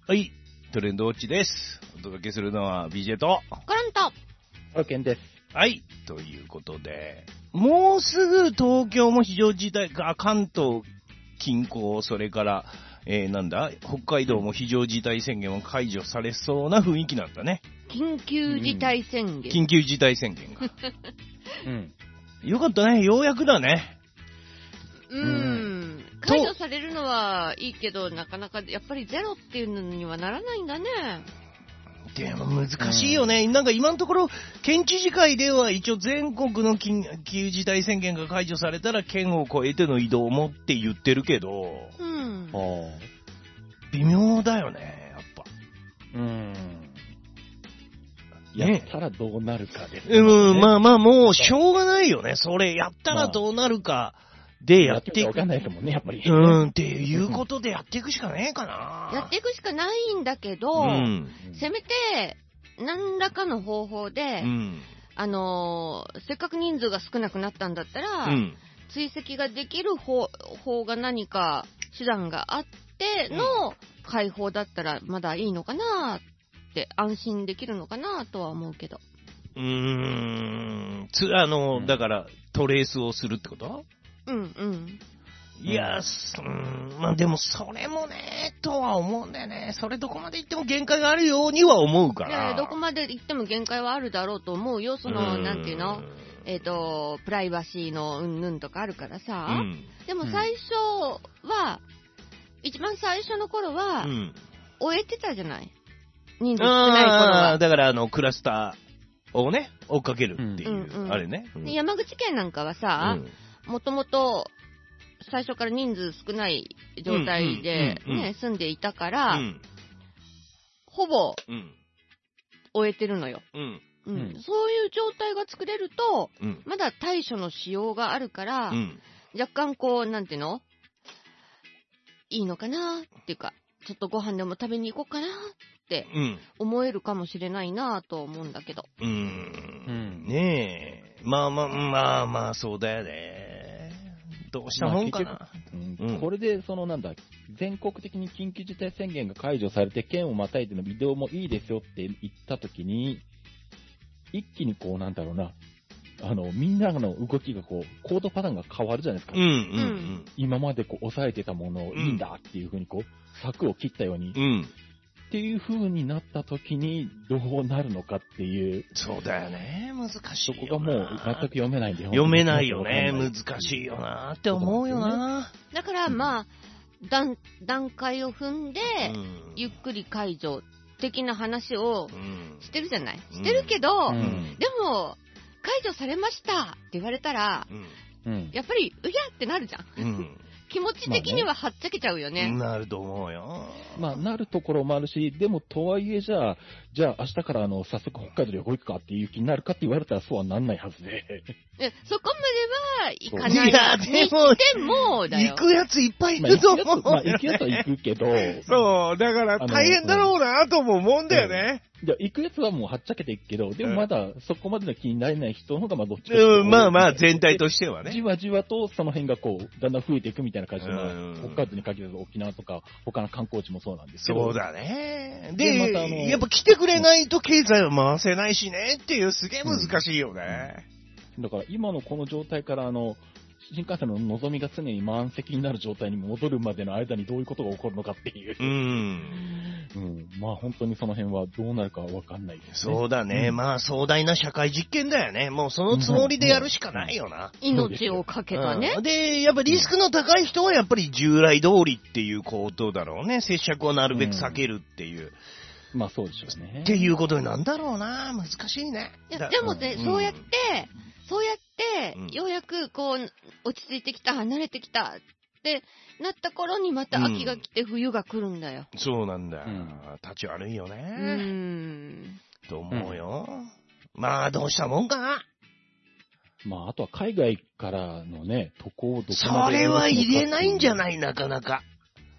はい、トレンドウォッチです。お届けするのは BJ とコロンとハロケンです。 はい、ということで、もうすぐ東京も非常事態か、関東近郊、それから、北海道も非常事態宣言を解除されそうな雰囲気なんだね。 緊急事態宣言。 緊急事態宣言が。 うん。 よかったね、ようやくだね。 解除されるのはいいけど、なかなかやっぱりゼロっていうのにはならないんだね。 でも難しいよね。なんか今のところ、県知事会では一応全国の緊急事態宣言が解除されたら県を越えての移動もって言ってるけど、微妙だよね、やっぱ。 やったらどうなるかですね。 まあもうしょうがないよね。それやったらどうなるかでやっていく。 わかんないですもんね、やっぱり。 っていうことでやっていくしかねえかな。 やっていくしかないんだけど、せめて何らかの方法で、せっかく人数が少なくなったんだったら、追跡ができる方が何か手段があっての解放だったらまだいいのかなって安心できるのかなとは思うけど。 だからトレースをするってこと？いや、まあでもそれもね、とは思うんだよね。それどこまで行っても限界があるようには思うから。 どこまで行っても限界はあるだろうと思うよ。なんていうの？プライバシーのうんぬんとかあるからさ。でも最初は、一番最初の頃は、終えてたじゃない？人数少ない頃は。 だからクラスターをね、追っかけるっていう、あれね。 山口県なんかはさ、もともと最初から人数少ない状態で住んでいたから、ほぼ終えてるのよ。そういう状態が作れると、まだ対処のしようがあるから、若干なんていうの？いいのかなっていうか、ちょっとご飯でも食べに行こうかなって思えるかもしれないなと思うんだけど。 ねえ。まあ、そうだよね。どうしたもんかな。 これで、全国的に緊急事態宣言が解除されて、県をまたいでの移動もいいですよって言ったときに、一気にみんなの動きが行動パターンが変わるじゃないですか。今まで抑えてたものをいいんだっていう風に柵を切ったように。っていう風になった時にどうなるのかっていう。 そうだよね。難しいよな。 そこがもう全く読めないんで。 読めないよね。難しいよなって思うよな。 だから段階を踏んで、ゆっくり解除的な話をしてるじゃない。してるけど、でも、解除されましたって言われたら、やっぱり、うやってなるじゃん。気持ち的にははっちゃけちゃうよね。 なると思うよ。 なるところもあるし、でもとはいえじゃあ明日から早速北海道旅行行くかっていう気になるかって言われたらそうはなんないはずで。 そこまでは行かない。いや、でもだよ。 行くやついっぱいいると思う。 行くやつは行くけど。 そう、だから大変だろうなとも思うんだよね。 行くやつはもうはっちゃけていくけど、でもまだそこまでの気になれない人の方がどっちか。 全体としてはね。 じわじわとその辺がだんだん増えていくみたいな感じで、北海道に限らず沖縄とか他の観光地もそうなんですけど。 そうだね。で、やっぱ来てくれないと経済を回せないしねっていうすげえ難しいよね。 だから今のこの状態から新幹線ののぞみが常に満席になる状態に戻るまでの間にどういうことが起こるのかっていう。本当にその辺はどうなるかわかんないですね。 そうだね。壮大な社会実験だよね。もうそのつもりでやるしかないよな。 命をかけたね。 で、やっぱリスクの高い人はやっぱり従来通りっていうことだろうね。接触をなるべく避けるっていう。 そうでしょうね。 っていうことになんだろうな。難しいね。 でもね、そうやって、ようやく落ち着いてきた、離れてきたってなった頃にまた秋が来て冬が来るんだよ。 そうなんだよ。立ち悪いよね。と思うよ。どうしたもんかな。 あとは海外からのね、渡航をそれは入れないんじゃない、なかなか。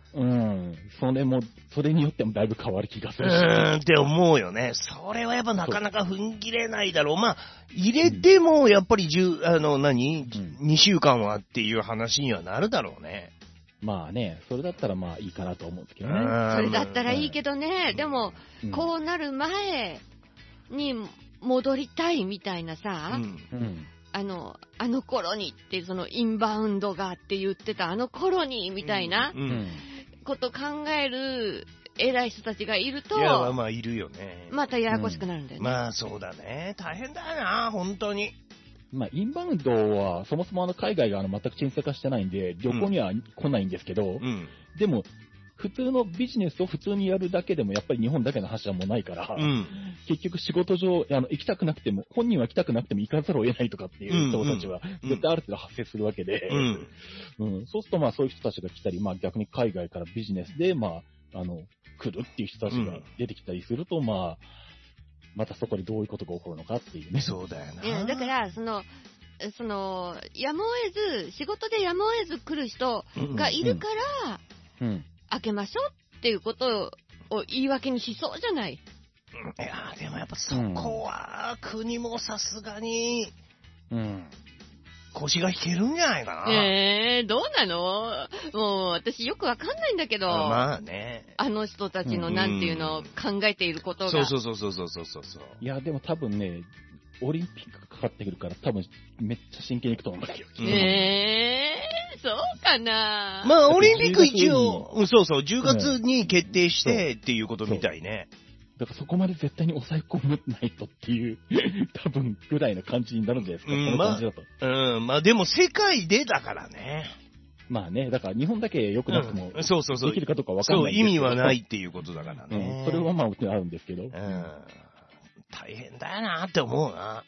それによってもだいぶ変わる気がするし。 って思うよね。それはやっぱなかなか踏ん切れないだろう。入れてもやっぱり2週間はっていう話にはなるだろうね。 まあね、それだったらまあいいかなと思うんですけどね。 それだったらいいけどね、でも、こうなる前に戻りたいみたいなさ、あの頃にって、そのインバウンドがって言ってたあの頃にみたいなこと考える偉い人たちがいると、 いや、まあいるよね。 またややこしくなるんだよね。 まあそうだね。大変だよな、本当に。 まあ、インバウンドは、そもそも海外が全く沈静化してないんで、旅行には来ないんですけど、でも、普通のビジネスを普通にやるだけでも、やっぱり日本だけの話はもうないから、結局仕事上、行きたくなくても、本人は行きたくなくても行かざるを得ないとかっていう人たちは、絶対ある程度発生するわけで、そうするとまあそういう人たちが来たり、まあ逆に海外からビジネスで、まあ、来るっていう人たちが出てきたりすると、まあ、またそこでどういうことが起こるのかっていうね。 そうだよな。 いや、だから、やむを得ず、仕事でやむを得ず来る人がいるから、開けましょうっていうことを言い訳にしそうじゃない。 いや、でもやっぱそこは、国もさすがに、腰が引けるんじゃないかな。 どうなの？もう、私よくわかんないんだけど。 まあね。 あの人たちのなんていうのを考えていることが。 そう。 いや、でも多分ね、オリンピックかかってくるから多分めっちゃ真剣に行くと思うんですよ。 そうかな。 まあ、オリンピック一応、10月に決定してっていうことみたいね。 だからそこまで絶対に抑え込めないとっていう、多分ぐらいの感じになるんじゃないですか、この感じだと。 まあでも世界でだからね。 まあね、だから日本だけ良くなくても、できるかどうか分かんない。 意味はないっていうことだからね。 それはまああるんですけど。 大変だよなって思うな。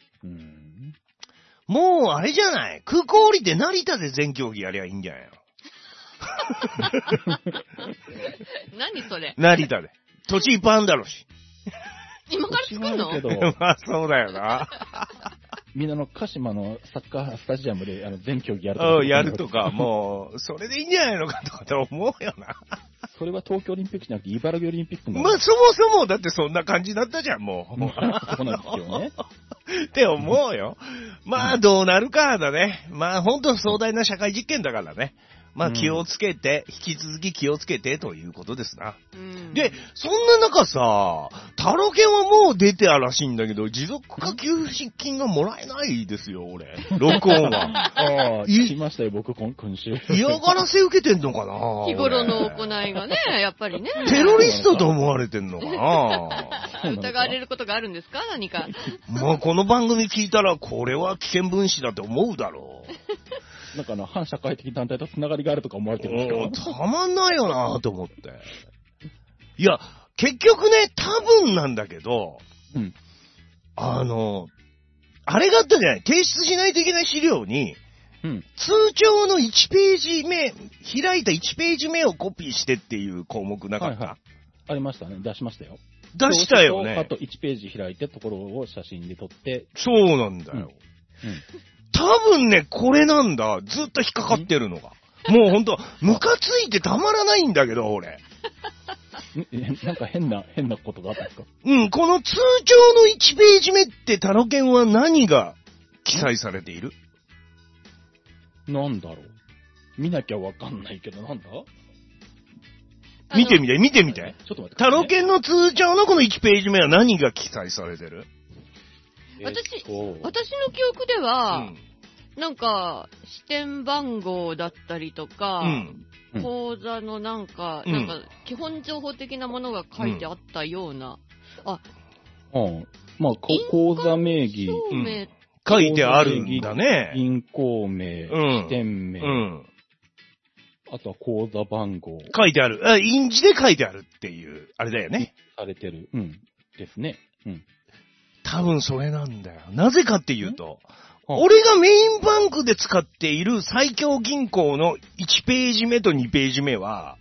もうあれじゃない、空港降りて成田で全競技やりゃいいんじゃないの。 何それ？ 成田で。土地いっぱいあるんだろうし。 今から作るの？まあそうだよな。 みんなの鹿島のサッカースタジアムで全競技やるとか。やるとか、もう、それでいいんじゃないのかとかと思うよな。 それは東京オリンピックじゃなくて茨城オリンピックまあそもそもだってそんな感じだったじゃん、もう。 そうなんですよね。 って思うよ。まあどうなるかだね。まあ本当壮大な社会実験だからね。まあ気をつけて、引き続き気をつけてということですな。で、そんな中さ、タロケンはもう出てあらしいんだけど、持続化給付金がもらえないですよ、俺。録音は。 聞きましたよ、僕、今週。 嫌がらせ受けてんのかな？ 日頃の行いがね、やっぱりね。 テロリストと思われてんのかな？ 疑われることがあるんですか？何か。 まあこの番組聞いたら、これは危険分子だって思うだろう。 なんか反社会的団体とつながりがあるとか思われてるんですか？たまんないよなと思って。いや、結局ね、多分なんだけど、あれがあったじゃない、提出しないといけない資料に、通帳の1ページ目、開いた1ページ目をコピーしてっていう項目なかった？ ありましたね。出しましたよ。 出したよね。 あと1ページ開いてところを写真で撮って。 そうなんだよ。多分ね、これなんだ。ずっと引っかかってるのが。もうほんと、ムカついてたまらないんだけど、俺。 なんか変なことがあったんですか？ この通帳の1ページ目ってタロケンは何が記載されている？ なんだろう。見なきゃわかんないけど、なんだ？ 見てみて。 ちょっと待って。 タロケンの通帳のこの1ページ目は何が記載されてる？ 私の記憶では、なんか、支店番号だったりとか、口座のなんか、基本情報的なものが書いてあったような。 まあ、口座名義。 書いてあるんだね。 銀行名、支店名。あとは口座番号。 書いてある。印字で書いてあるっていう、あれだよね。 されてる。ですね。 多分それなんだよ。なぜかっていうと、俺がメインバンクで使っている最強銀行の1ページ目と2ページ目は、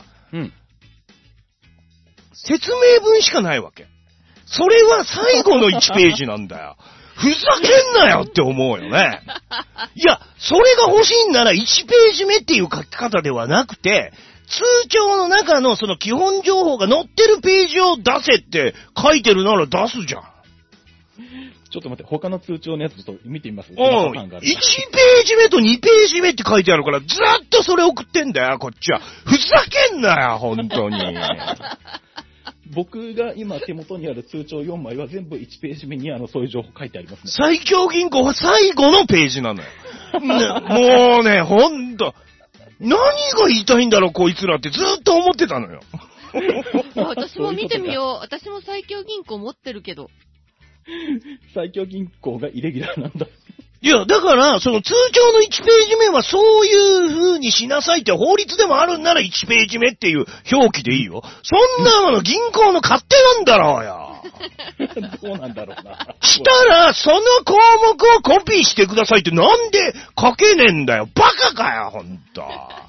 説明文しかないわけ。それは最後の1ページなんだよ。ふざけんなよって思うよね。いや、それが欲しいんなら1ページ目っていう書き方ではなくて、通帳の中のその基本情報が載ってるページを出せって書いてるなら出すじゃん。 ちょっと待って、他の通帳のやつちょっと見てみます。1 ページ目と2ページ目って書いてあるから、ずっとそれ送ってんだよ、こっちは。ふざけんなよ、本当に。 僕が今手元にある通帳4枚は全部1ページ目にそういう情報書いてありますね。 最強銀行は最後のページなのよ。もうね、ほんと。何が言いたいんだろう、こいつらってずっと思ってたのよ。 私も見てみよう。私も最強銀行持ってるけど。 最強銀行がイレギュラーなんだ。 いや、だから、その通帳の1ページ目はそういう風にしなさいって法律でもあるんなら1ページ目っていう表記でいいよ。そんなの銀行の勝手なんだろうよ。 どうなんだろうな。 したら、その項目をコピーしてくださいってなんで書けねえんだよ。バカかよ、ほんと。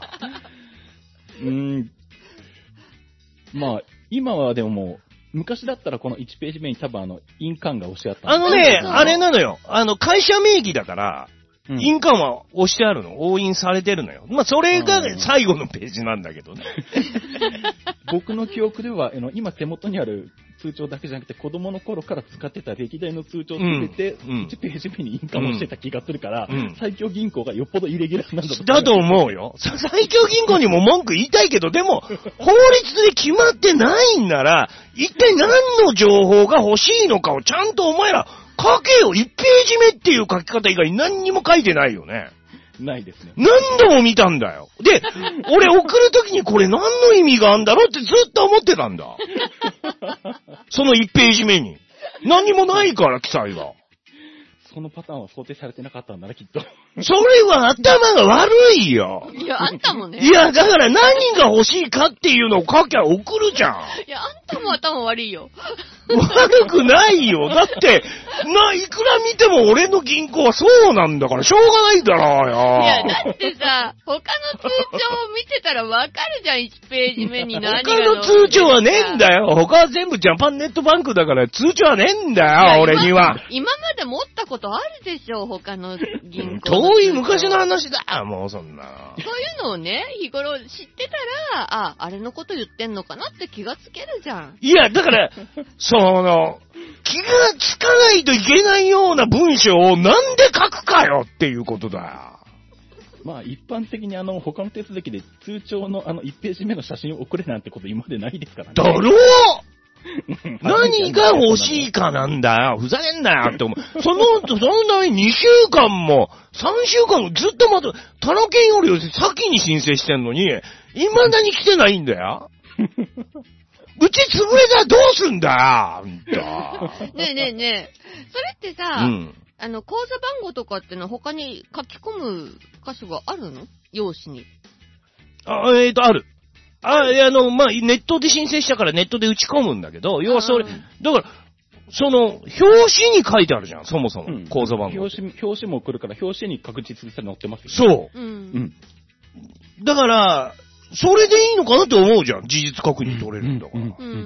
まあ、今はでももう、昔だったらこの1ページ目に多分印鑑が押してあったあれなのよ。会社名義だから、印鑑は押してあるの。押印されてるのよ。まあ、それが最後のページなんだけどね。 僕の記憶では、今手元にある通帳だけじゃなくて、子供の頃から使ってた歴代の通帳を全て1ページ目に印鑑をしてた気がするから、最強銀行がよっぽどイレギュラーなんだと思うよ。最強銀行にも文句言いたいけど、でも、法律で決まってないんなら、一体何の情報が欲しいのかをちゃんとお前ら書けよ。1ページ目っていう書き方以外何にも書いてないよね。 ないですね。 何度も見たんだよ。で、俺送るときにこれ何の意味があるんだろうってずっと思ってたんだ。その1ページ目に。何もないから、記載が。 そのパターンは想定されてなかったんだな、きっと。 それは頭が悪いよ。 いや、あんたもね。 いや、だから何が欲しいかっていうのを書きゃ送るじゃん。 いや、あんたも頭悪いよ。 悪くないよ。だって、いくら見ても俺の銀行はそうなんだから、しょうがないだろうよ。 いや、だってさ、他の通帳を見てたらわかるじゃん、1ページ目に何が載ってるか。 他の通帳はねえんだよ。他は全部ジャパンネットバンクだから通帳はねえんだよ、俺には。 今まで持ったことあるでしょ、他の銀行。 遠い昔の話だ。もうそんな。 そういうのをね、日頃知ってたら、あれのこと言ってんのかなって気がつけるじゃん。 いや、だから、気がつかないといけないような文章をなんで書くかよっていうことだよ。 まあ一般的に他の手続きで通帳の1ページ目の写真を送れなんてこと今までないですからね。 だろう何が欲しいかなんだよ。ふざけんなよって思う。そのために2週間も、3週間もずっとタラケンより先に申請してんのに、未だに来てないんだよ。うち潰れたらどうすんだよ、あんた。 ねえねえねえ。それってさ、口座番号とかってのは他に書き込む箇所があるの？用紙に。 ある。まあ、ネットで申請したからネットで打ち込むんだけど、要はそれ、だから、表紙に書いてあるじゃん、そもそも。口座番号。 表紙も来るから、表紙に確実に載ってますよ、 ね。そう。だから、それでいいのかなって思うじゃん。事実確認取れるんだから。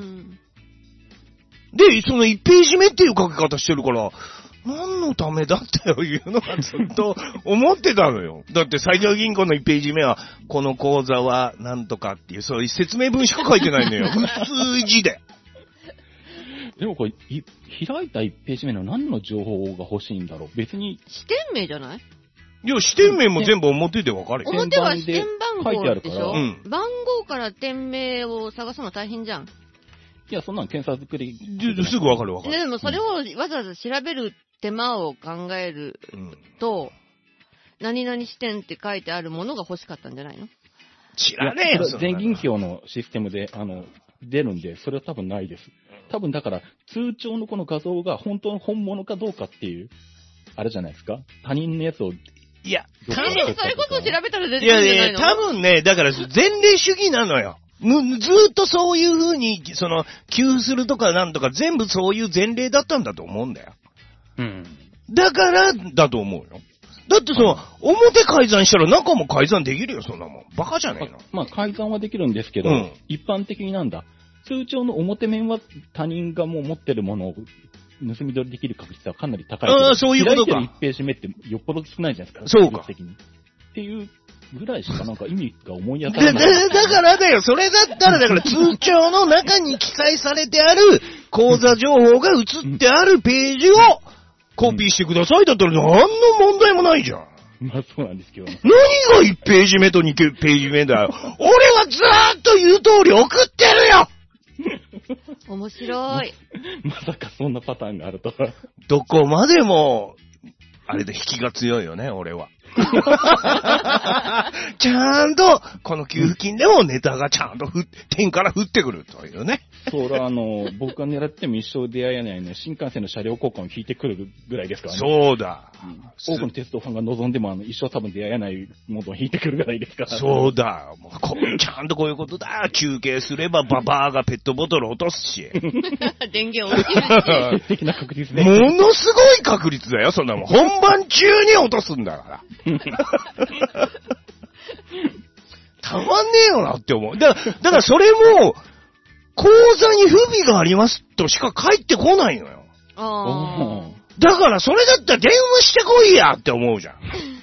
で、その1ページ目っていう書き方してるから、何のためだっていうのはずっと思ってたのよ。だって最強銀行の1ページ目は、この口座はなんとかっていう、そういう説明文しか書いてないのよ。普通字で。 でもこれ、開いた1ページ目の何の情報が欲しいんだろう。別に。 支店名じゃない？ いや、支店名も全部表で分かるよ。 表は支店番号でしょ？番号から店名を探すの大変じゃん。 いや、そんなの検索作り。 すぐ分かる分かる。 でもそれをわざわざ調べる手間を考えると、何々支店って書いてあるものが欲しかったんじゃないの？ 知らねえよ、 全銀票のシステムで、出るんで、それは多分ないです。多分だから、通帳のこの画像が本当の本物かどうかっていう、あれじゃないですか？他人のやつを。 いや、 それこそ調べたら出てくるんじゃないの？ いや、多分ね、だから前例主義なのよ。ずーっとそういう風に、給付するとかなんとか全部そういう前例だったんだと思うんだよ。だからだと思うよ。だって表改ざんしたら中も改ざんできるよ、そんなもん。バカじゃねえの。 まあ、改ざんはできるんですけど、一般的に通帳の表面は他人がもう持ってるものを盗み取りできる確率はかなり高い。 ああ、そういうことか。 開いてる1ページ目ってよっぽど少ないじゃないですか。 そうか。 っていうぐらいしかなんか意味が思い当たらない。 だからだよ、それだったら、だから通帳の中に記載されてある口座情報が写ってあるページをコピーしてくださいだったら何の問題もないじゃん。 まあそうなんですけど。何が1ページ目と2ページ目だよ。俺はずーっと言う通り送ってるよ面白い。 まさかそんなパターンがあるとは。 どこまでも、あれで引きが強いよね、俺は。ちゃんと、この給付金でもネタがちゃんと天から降ってくるというね。 それは僕が狙っても一生出会えないね、新幹線の車両交換を引いてくるぐらいですからね。 そうだ。 多くの鉄道ファンが望んでも一生多分出会えないものを引いてくるぐらいですから。 そうだ。もうちゃんとこういうことだ。中継すればババアがペットボトル落とすし。 電源落ちるし。 的な確率ね。 ものすごい確率だよ、そんなもん。本番中に落とすんだから。たまんねえよなって思う。だからそれも、口座に不備がありますとしか返ってこないのよ。だからそれだったら電話してこいやって思うじゃん。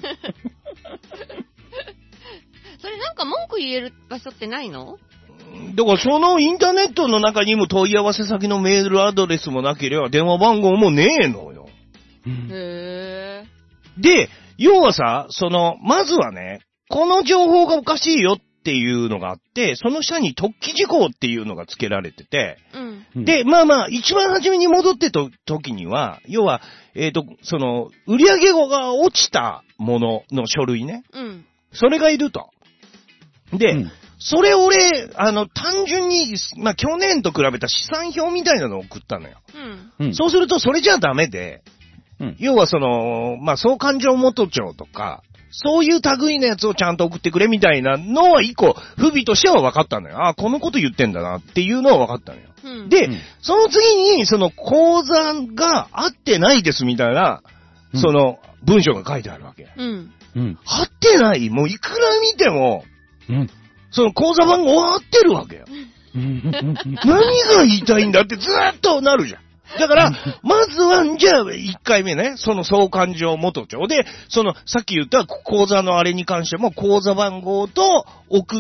それなんか文句言える場所ってないの？ だからそのインターネットの中にも問い合わせ先のメールアドレスもなければ電話番号もねえのよ。 へー。で、要はさ、まずはね、この情報がおかしいよっていうのがあって、その下に特記事項っていうのが付けられてて、で、まあ、一番初めに戻ってた時には、要は、売上が落ちたものの書類ね。それがいると。で、それ俺、単純に、去年と比べた試算表みたいなのを送ったのよ。そうすると、それじゃダメで、要は総勘定元帳とか、そういう類のやつをちゃんと送ってくれみたいなのは一個、不備としては分かったのよ。あ、このこと言ってんだなっていうのは分かったのよ。で、その次に、口座が合ってないですみたいな、文章が書いてあるわけ。合ってない、もういくら見ても、口座番号は合ってるわけよ。何が言いたいんだってずーっとなるじゃん。だから、まずは、じゃあ、1回目ね、総勘定元帳で、さっき言った口座のあれに関しても、口座番号と送った、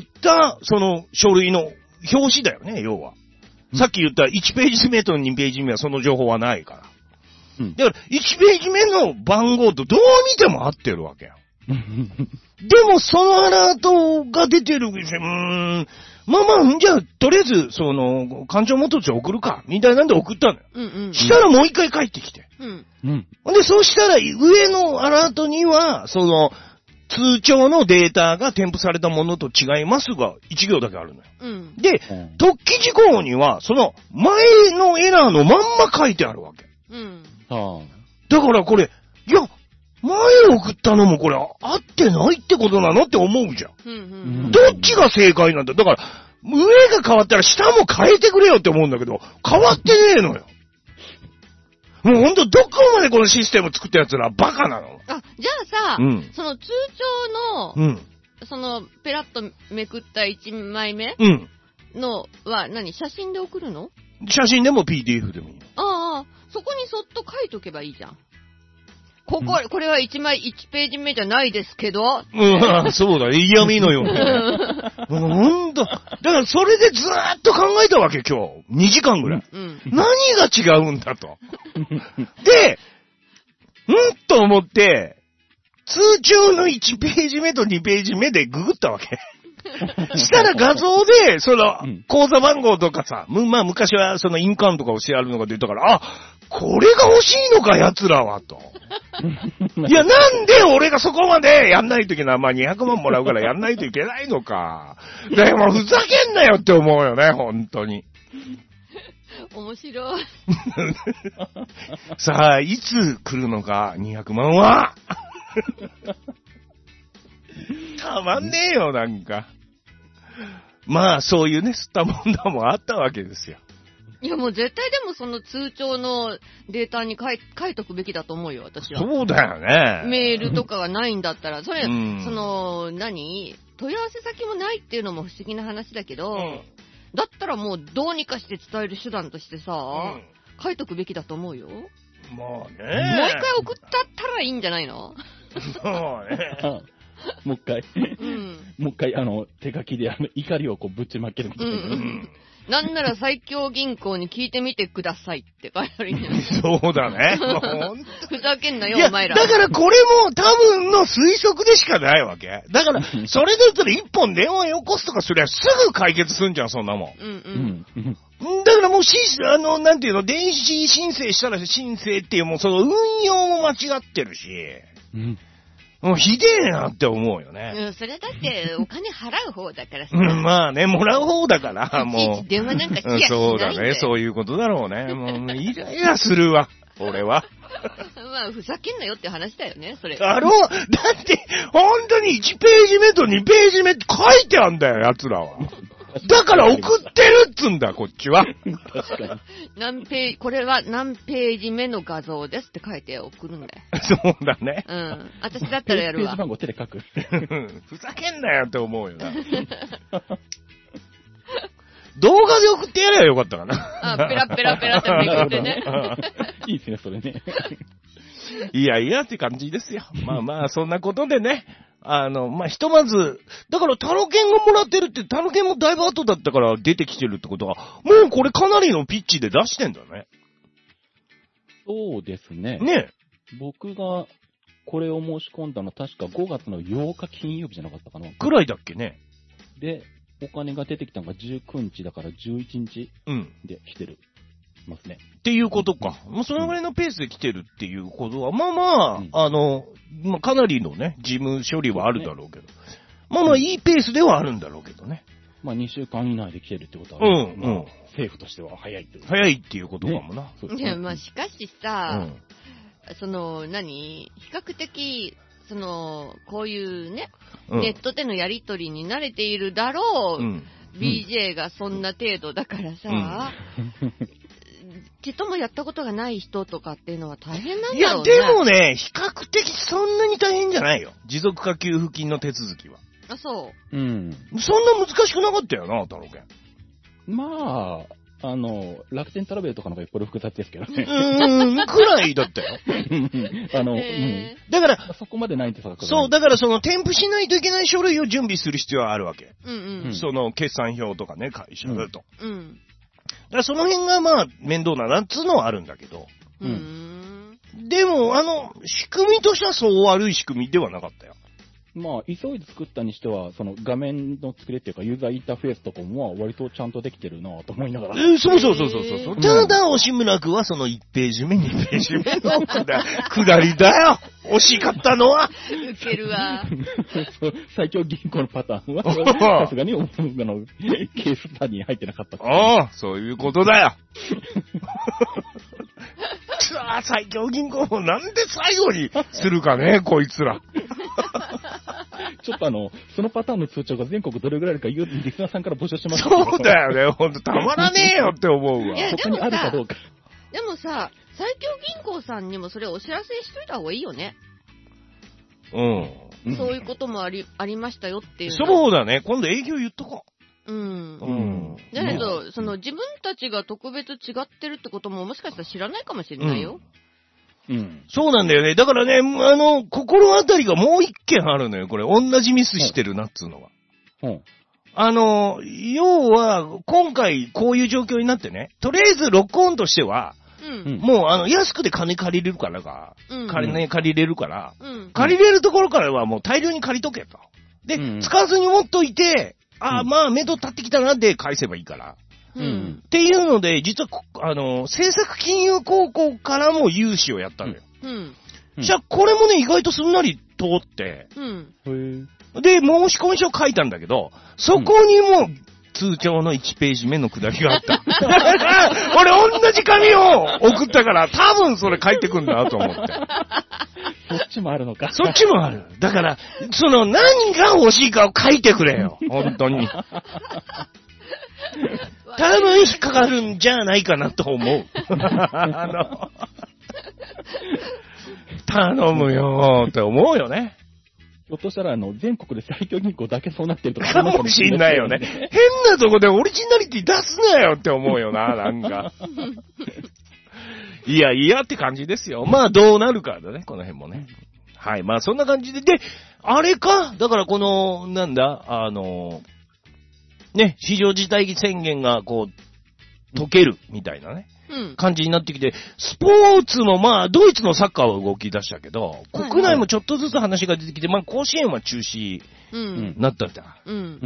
書類の表紙だよね、要は。さっき言った1ページ目と2ページ目はその情報はないから。だから、1ページ目の番号とどう見ても合ってるわけよ。でも、そのアラートが出てるでしょ、じゃあ、とりあえず、勘定元帳送るか、みたいなんで送ったのよ。したらもう一回帰ってきて。で、そうしたら、上のアラートには、通帳のデータが添付されたものと違いますが、1行だけあるのよ。で、特記事項には、前のエラーのまんま書いてあるわけ。だからこれ、いや、前送ったのもこれ合ってないってことなのって思うじゃん。どっちが正解なんだ。だから、上が変わったら下も変えてくれよって思うんだけど、変わってねえのよ。もうほんとどこまでこのシステム作った奴らバカなの。 じゃあさ、その通帳の、ペラッとめくった1枚目のは写真で送るの？ 写真でも PDF でもいい。 そこにそっと書いとけばいいじゃん。これは1ページ目じゃないですけど。 そうだね。嫌味のように。ほんと。だからそれでずーっと考えたわけ、今日。2時間ぐらい。何が違うんだと。で、と思って、通帳の1ページ目と2ページ目でググったわけ。したら画像で、口座番号とかさ、昔は印鑑とかをしてあるのが出たから、これが欲しいのか、奴らは、と。いや、なんで俺がそこまでやんないといけない。200万もらうからやんないといけないのか。でもふざけんなよって思うよね、本当に。 面白い。 さあ、いつ来るのか、200万は。たまんねえよ、なんか。そういうね、吸ったもんだもあったわけですよ。 いや、もう絶対でもその通帳のデータに書いとくべきだと思うよ、私は。 そうだよね。 メールとかがないんだったら、それ、問い合わせ先もないっていうのも不思議な話だけど、だったらもうどうにかして伝える手段としてさ、書いとくべきだと思うよ。 もう一回送ったらいいんじゃないの？ そうね。 もう一回。 もう一回、手書きで怒りをこうぶちまけるみたいな。 なんなら最強銀行に聞いてみてくださいって書いてあるんじゃないそうだね。 ふざけんなよ、 いや、 お前ら。 だからこれも多分の推測でしかないわけ。だから、それで言ったら一本電話よこすとかすりゃすぐ解決すんじゃん、そんなもん。だからもうなんていうの、電子申請したら申請っていうもうその運用も間違ってるし、もうひでえなって思うよね。 それだってお金払う方だからさ。 まあね、もらう方だから、もう。 いちいち電話なんかしやしないんだよ。 そうだね、そういうことだろうね。もう、イライラするわ、俺は。 まあ、ふざけんなよって話だよね、それ。 だって、本当に1ページ目と2ページ目って書いてあんだよ、奴らは。だから送ってるっつんだ、こっちは。 確かに。 これは何ページ目の画像ですって書いて送るんだよ。 そうだね。 うん。私だったらやるわ。 ページ番号手で書く。 ふざけんなよって思うよな。動画で送ってやればよかったかな。 ペラペラペラってめくってね。 いいですね、それね。 いやいやって感じですよ。まあまあ、そんなことでね。まあ、ひとまず、だからタロケンがもらってるって、タロケンもだいぶ後だったから出てきてるってことは、もうこれかなりのピッチで出してんだね。 そうですね。 ね。 僕がこれを申し込んだの確か5月の8日金曜日じゃなかったかな。 くらいだっけね。 で、お金が出てきたのが19日だから11日で来てる。ますね。 っていうことか。もうそのぐらいのペースで来てるっていうことは、まあまあ、まあかなりのね、事務処理はあるだろうけど。まあまあいいペースではあるんだろうけどね。 まあ2週間以内で来てるってことは、ね、まあ、政府としては早いってこと。 早いっていうことかもな。 いや、まあしかしさ、比較的、こういうね、ネットでのやりとりに慣れているだろう、BJ がそんな程度だからさ、ちともやったことがない人とかっていうのは大変なんだろうね。 いや、でもね、比較的そんなに大変じゃないよ。持続化給付金の手続きは。 あ、そう。 うん。 そんな難しくなかったよな、太郎健。 まあ、楽天トラベルとかの方がよっぽど複雑ですけどね。 くらいだったよ。だから、 そこまでないんですか？ そう、だから添付しないといけない書類を準備する必要はあるわけ。決算表とかね、会社だと。だからその辺がまあ、面倒ななっつうのはあるんだけど。でも、仕組みとしてはそう悪い仕組みではなかったよ。 まあ、急いで作ったにしては、その画面の作りっていうか、ユーザーインターフェースとかも割とちゃんとできてるなと思いながら。 そう。ただ、押村くんはその1ページ目、2ページ目の下りだよ。惜しかったのは。 ウケるわ。 最強銀行のパターンは、さすがに、ケーススタディに入ってなかった。 ああ、そういうことだよ。さあ、最強銀行もなんで最後にするかね、こいつら。 ちょっとそのパターンの通帳が全国どれぐらいあるか、リスナーさんから募集します。 そうだよね、ほんとたまらねえよって思うわ。 そこにあるかどうか。 でもさ、最強銀行さんにもそれお知らせしといた方がいいよね。そういうこともありましたよっていう。 そうだね、今度営業言っとこう。 だけど、自分たちが特別違ってるってことももしかしたら知らないかもしれないよ。 そうなんだよね。だからね、心当たりがもう一件あるのよ。これ、同じミスしてるなっつうのは。要は、今回こういう状況になってね、とりあえずロックオンとしては、もう安くで金借りれるから借りれるから、借りれるところからはもう大量に借りとけと。で、使わずに持っといて、まあ、目処立ってきたなで返せばいいから。っていうので、実は、政策金融高校からも融資をやったのよ。じゃあ、これもね、意外とすんなり通って、で、申し込み書書いたんだけど、そこにも、通帳の1ページ目のくだりがあった。俺、同じ紙を送ったから、多分それ書いてくんだと思って。 そっちもあるのか。 そっちもある。だから、何が欲しいかを書いてくれよ。本当に。多分引っかかるんじゃないかなと思う。頼むよーって思うよね。 ひょっとしたら全国で最強銀行だけそうなってるとか。 かもしんないよね。変なとこでオリジナリティ出すなよって思うよな、なんか。いやって感じですよ。まあどうなるかだね、この辺もね。はい、まあそんな感じで。で、 あれかだからこの、なんだ、ね、非常事態宣言がこう、解けるみたいなね、感じになってきて、スポーツもまあ、ドイツのサッカーは動き出したけど、国内もちょっとずつ話が出てきて、まあ、甲子園は中止になったんだ。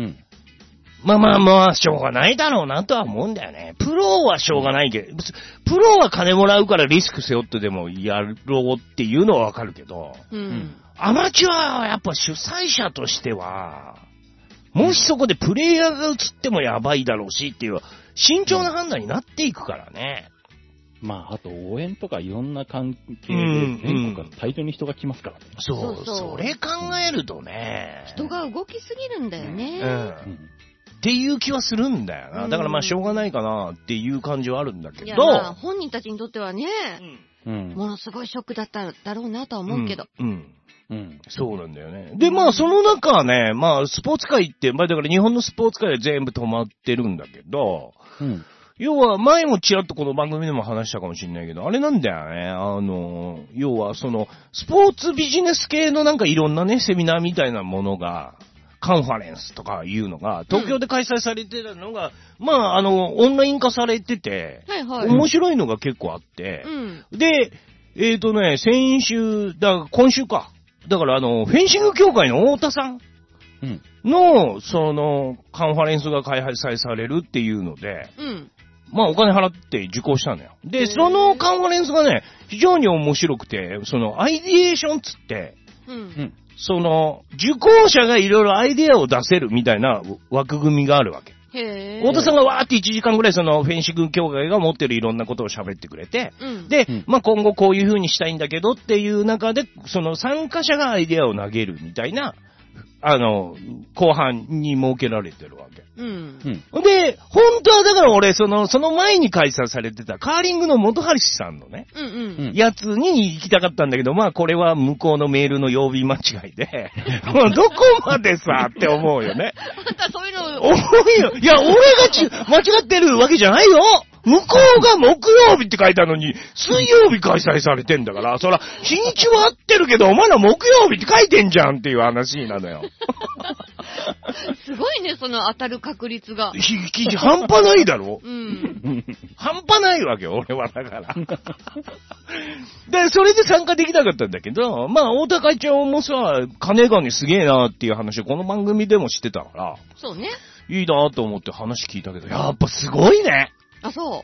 まあ、しょうがないだろうなとは思うんだよね。プロはしょうがないけど、プロは金もらうからリスク背負ってでもやろうっていうのはわかるけど、アマチュアはやっぱ主催者としては、もしそこでプレイヤーが映ってもやばいだろうしっていう、慎重な判断になっていくからね。 まあ、あと応援とかいろんな関係で全国から大量に人が来ますからね。 それ考えるとね。 人が動きすぎるんだよね。 っていう気はするんだよな。だからまあしょうがないかなっていう感じはあるんだけど。いやまあ本人たちにとってはね、ものすごいショックだっただろうなとは思うけど。 そうなんだよね。で、まあその中はね、まあスポーツ界って、まあだから日本のスポーツ界は全部止まってるんだけど、要は前もちらっとこの番組でも話したかもしれないけど、あれなんだよね。要はその、スポーツビジネス系のなんかいろんなね、セミナーみたいなものが、カンファレンスとかいうのが、東京で開催されてたのが、まあオンライン化されてて、面白いのが結構あって、で、先週、今週か。だからフェンシング協会の太田さんの、その、カンファレンスが開催されるっていうので、まあお金払って受講したのよ。で、そのカンファレンスがね、非常に面白くて、そのアイディエーションつって、その、受講者がいろいろアイデアを出せるみたいな枠組みがあるわけ。太田さんがわーって1時間ぐらいそのフェンシング協会が持ってるいろんなことを喋ってくれて、で、まあ今後こういう風にしたいんだけどっていう中で、その参加者がアイデアを投げるみたいな、後半に設けられてるわけ。で、本当はだから俺、その前に開催されてたカーリングの元春さんのね、やつに行きたかったんだけど、まあこれは向こうのメールの曜日間違いで、もうどこまでさって思うよね。 あんたそういうの思うよ。いや、俺が間違ってるわけじゃないよ。向こうが木曜日って書いたのに、水曜日開催されてんだから、そら、日にちは合ってるけど、お前ら木曜日って書いてんじゃんっていう話なのよ。 すごいね、その当たる確率が。 半端ないだろ？半端ないわけよ、俺はだから。で、それで参加できなかったんだけど、まあ、太田会長もさ、金がねすげえなっていう話をこの番組でもしてたから、 そうね。 いいなと思って話聞いたけど、やっぱすごいね。 あ、そう。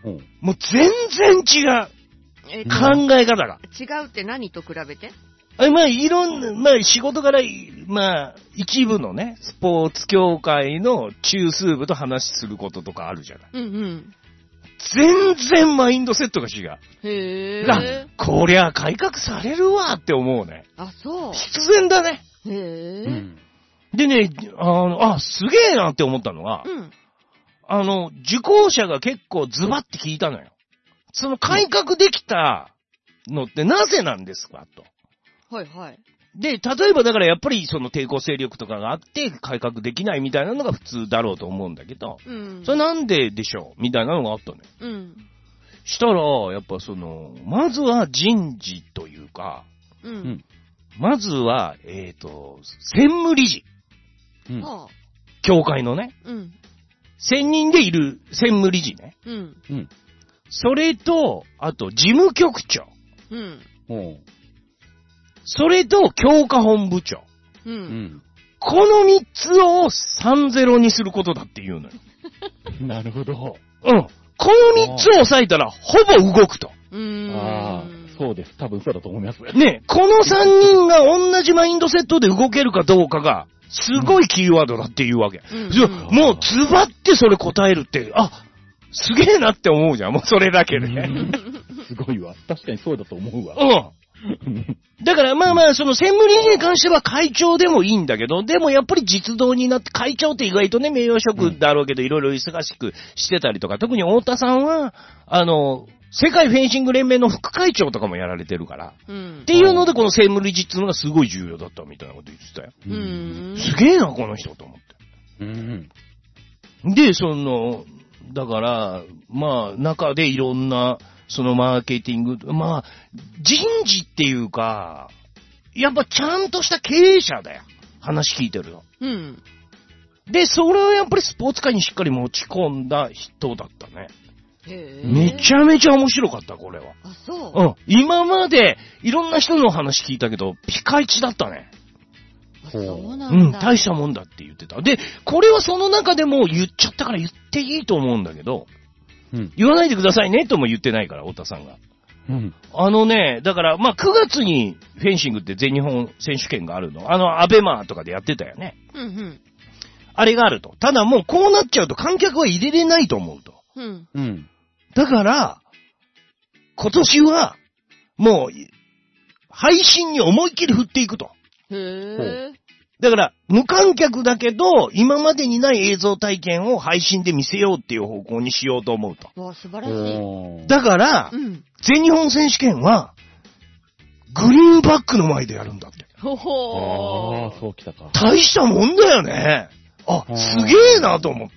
もう全然違う。考え方が。 違うって何と比べて？ まあ、いろんな、まあ、仕事から、まあ、一部のね、スポーツ協会の中枢部と話することとかあるじゃない。全然マインドセットが違う。 へぇこりゃ改革されるわって思うね。 あ、そう。 必然だね。 へぇでね、すげえなって思ったのが、受講者が結構ズバッて聞いたのよ。その改革できたのってなぜなんですかと。 はいはい。 で、例えばだからやっぱりその抵抗勢力とかがあって改革できないみたいなのが普通だろうと思うんだけど、それなんででしょうみたいなのがあったのよ。したら、やっぱその、まずは人事というか、まずは、専務理事。協会のね。1000人でいる専務理事ね。それと、あと、事務局長。それと、強化本部長。この3つを30にすることだって言うのよ。 なるほど。 この3つを抑えたら、ほぼ動くと。 そうです。多分そうだと思います。 ね、この3人が同じマインドセットで動けるかどうかが、すごいキーワードだっていうわけ。もう、ズバってそれ答えるって、すげえなって思うじゃん。もうそれだけで。 すごいわ。確かにそうだと思うわ。 だからまあまあ、その専務理事に関しては会長でもいいんだけど、でもやっぱり実動になって、会長って意外とね、名誉職だろうけど、いろいろ忙しくしてたりとか、特に太田さんは、世界フェンシング連盟の副会長とかもやられてるから、っていうのでこの専務理事っていうのがすごい重要だったみたいなこと言ってたよ。すげえな、この人と思って。で、だから、まあ、中でいろんな、そのマーケティング、まあ、人事っていうか、 やっぱちゃんとした経営者だよ。話聞いてるの。 うん。 で、それをやっぱりスポーツ界にしっかり持ち込んだ人だったね。めちゃめちゃ面白かった、これは。 あ、そう。 うん。今までいろんな人の話聞いたけど、ピカイチだったね。 そうなんだ。 大したもんだって言ってた。で、これはその中でも言っちゃったから言っていいと思うんだけど、言わないでくださいねとも言ってないから、太田さんが。だから、まあ、9月にフェンシングって全日本選手権があるの。アベマとかでやってたよね。あれがあると。ただもうこうなっちゃうと観客は入れれないと思うと。だから、今年は、もう、配信に思いっきり振っていくと。だから、無観客だけど、今までにない映像体験を配信で見せようっていう方向にしようと思うと。 素晴らしい。 だから、全日本選手権は、グリーンバックの前でやるんだって。 そうきたか。 大したもんだよね。すげえなと思って。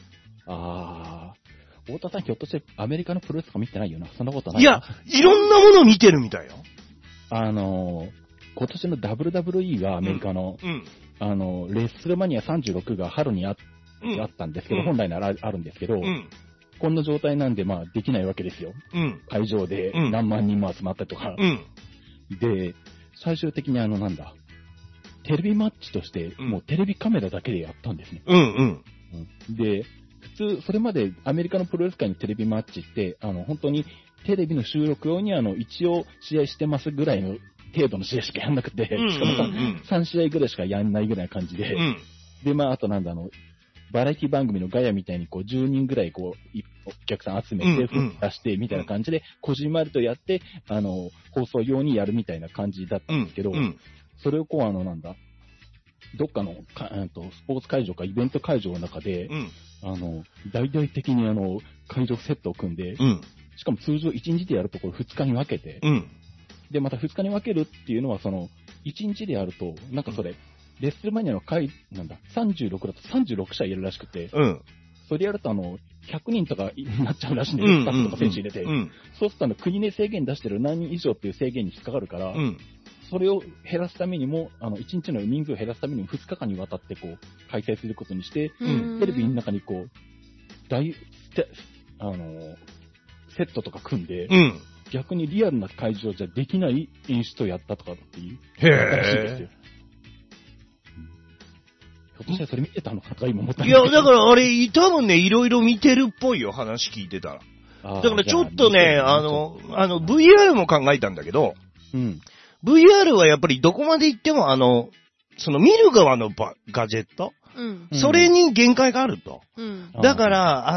太田さんひょっとしてアメリカのプロレスとか見てないよな。そんなことない。 いや、いろんなもの見てるみたいよ。 今年の WWE がアメリカの、レッスルマニア36が春にあったんですけど、本来ならあるんですけど、こんな状態なんで、まあ、できないわけですよ。会場で何万人も集まったりとか。で、最終的にテレビマッチとして、もうテレビカメラだけでやったんですね。で、普通、それまでアメリカのプロレス界のテレビマッチって、本当にテレビの収録用に一応試合してますぐらいの程度の試合しかやんなくて、しかも3試合ぐらいしかやんないぐらいな感じで、で、まあ、あとバラエティ番組のガヤみたいに10人ぐらいお客さん集めて、出してみたいな感じで、こじんまりとやって、放送用にやるみたいな感じだったんですけど、それをどっかのスポーツ会場かイベント会場の中で、大々的に会場セットを組んで、しかも通常1日でやるところ2日に分けて、で、また2日に分けるっていうのは、1日でやると、レッスルマニアの36だと36社入れるらしくて、それやると100人とかになっちゃうらしいんですよ、スタッフとか選手入れて。そうすると国で制限出してる何人以上っていう制限に引っかかるから、それを減らすためにも、1日の人数を減らすためにも2日間にわたって開催することにして、テレビの中にセットとか組んで、逆にリアルな会場じゃできない演出をやったとかっていう。 へぇひょっとしたらそれ見てたのかとか今思ったんですけど。いや、だからあれ、多分ね、いろいろ見てるっぽいよ、話聞いてたら。だからちょっとね、VR も考えたんだけど、VR はやっぱりどこまで行っても見る側のガジェット、それに限界があると。だから、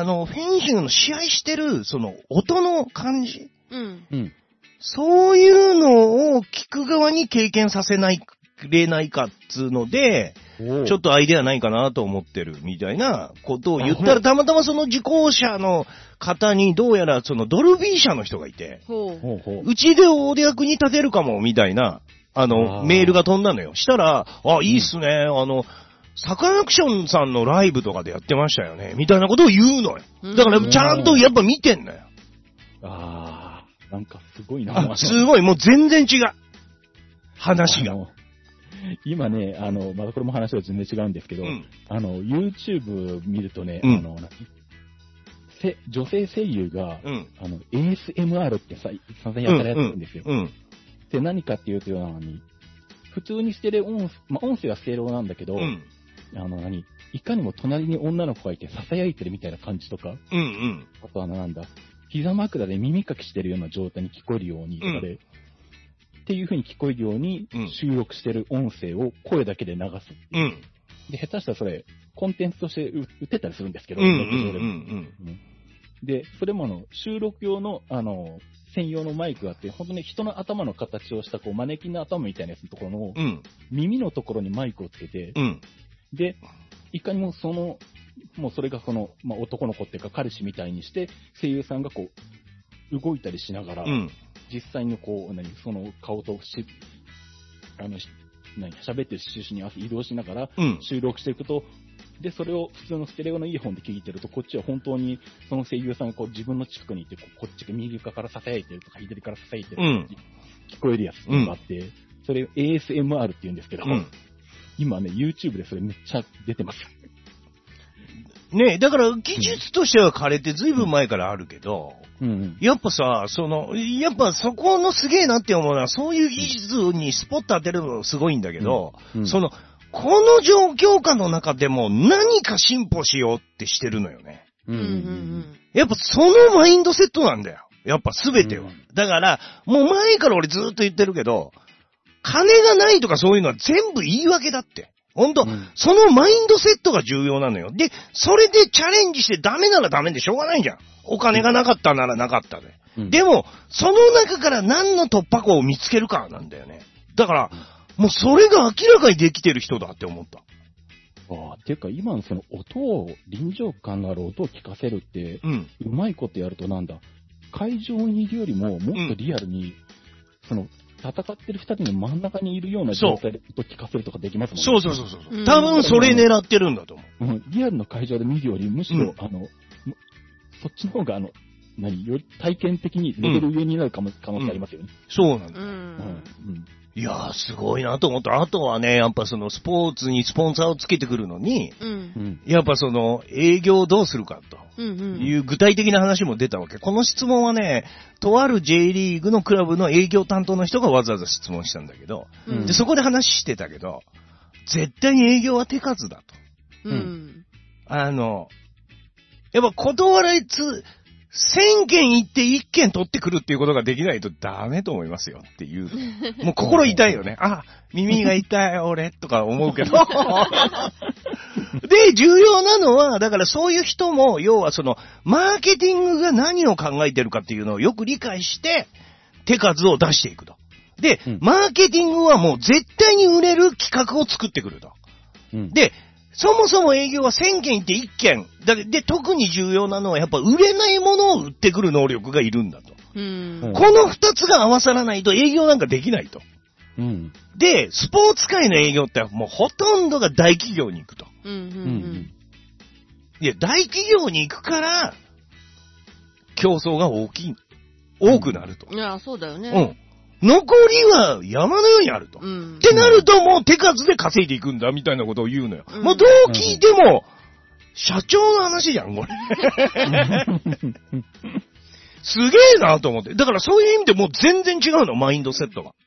フェンシングの試合してる、音の感じ、そういうのを聞く側に経験させれないかっつうので、ちょっとアイデアないかなと思ってるみたいなことを言ったら、たまたまその受講者の方にどうやらドルビー社の人がいて、うちでお役に立てるかもみたいな、メールが飛んだのよ。したら、いいっすね、サカナクションさんのライブとかでやってましたよね、みたいなことを言うのよ。だからちゃんとやっぱ見てんのよ。 なんかすごいな。 すごい、もう全然違う。話が。 今ね、またこれも話が全然違うんですけど、YouTube 見るとね、女性声優が、ASMR って散々やったらやってるんですよ。で、何かっていうと、普通にステレオ音声はステレオなんだけど、いかにも隣に女の子がいて囁いてるみたいな感じとか、あと膝枕で耳かきしてるような状態に聞こえるようにとかで、っていう風に聞こえるように収録してる音声を声だけで流す。で、下手したらそれ、コンテンツとして売ってたりするんですけど、で、それも収録用の、専用のマイクがあって、本当に人の頭の形をした、マネキンの頭みたいなやつのところの、耳のところにマイクをつけて、で、いかにももうそれが男の子っていうか彼氏みたいにして、声優さんが動いたりしながら、実際にその顔と喋ってる趣旨に合わせ移動しながら収録していくと、で、それを普通のステレオのイヤホンで聞いてると、こっちは本当にその声優さんが自分の近くにいて、こっちが右側から囁いてるとか、左から囁いてるとか、聞こえるやつがあって、 それ ASMR って言うんですけど、今ね、YouTube でそれめっちゃ出てます。 ねえ、だから技術としては枯れてずいぶん前からあるけど、やっぱさ、やっぱそこのすげえなって思うのは、そういう技術にスポット当てるのすごいんだけど、この状況下の中でも何か進歩しようってしてるのよね。やっぱそのマインドセットなんだよ。やっぱ全ては。だから、もう前から俺ずっと言ってるけど、金がないとかそういうのは全部言い訳だって。ほんと、そのマインドセットが重要なのよ。で、それでチャレンジしてダメならダメでしょうがないじゃん。お金がなかったならなかったで。でも、その中から何の突破口を見つけるかなんだよね。だから、もうそれが明らかにできてる人だって思った。 っていうか今のその音を、臨場感のある音を聞かせるって、うまいことやるとなんだ、会場にいるよりももっとリアルに、戦ってる二人の真ん中にいるような状態で音聞かせるとかできますもんね。 そう。多分それ狙ってるんだと思う。 リアルの会場で見るより、むしろ、そっちの方が、より体験的にレベル上になる可能性ありますよね。 そうなんだ。いやー、すごいなと思った。あとはね、やっぱスポーツにスポンサーをつけてくるのに、やっぱ営業をどうするかという具体的な話も出たわけ。この質問はね、とある J リーグのクラブの営業担当の人がわざわざ質問したんだけど、で、そこで話してたけど、絶対に営業は手数だと。やっぱ断られ1000件行って1件取ってくるっていうことができないとダメと思いますよっていう。もう心痛いよね。耳が痛い俺とか思うけど。で、重要なのは、だからそういう人も、要はマーケティングが何を考えてるかっていうのをよく理解して、手数を出していくと。で、マーケティングはもう絶対に売れる企画を作ってくると。で、そもそも営業は1000件行って1件。で、特に重要なのはやっぱ売れないものを売ってくる能力がいるんだと。この2つが合わさらないと営業なんかできないと。で、スポーツ界の営業ってもうほとんどが大企業に行くと。いや、大企業に行くから、競争が多くなると。 いや、そうだよね。 残りは山のようにあると。ってなるともう手数で稼いでいくんだみたいなことを言うのよ。もうどう聞いても、社長の話じゃん、これ。すげえなと思って。だからそういう意味でもう全然違うの、マインドセットが。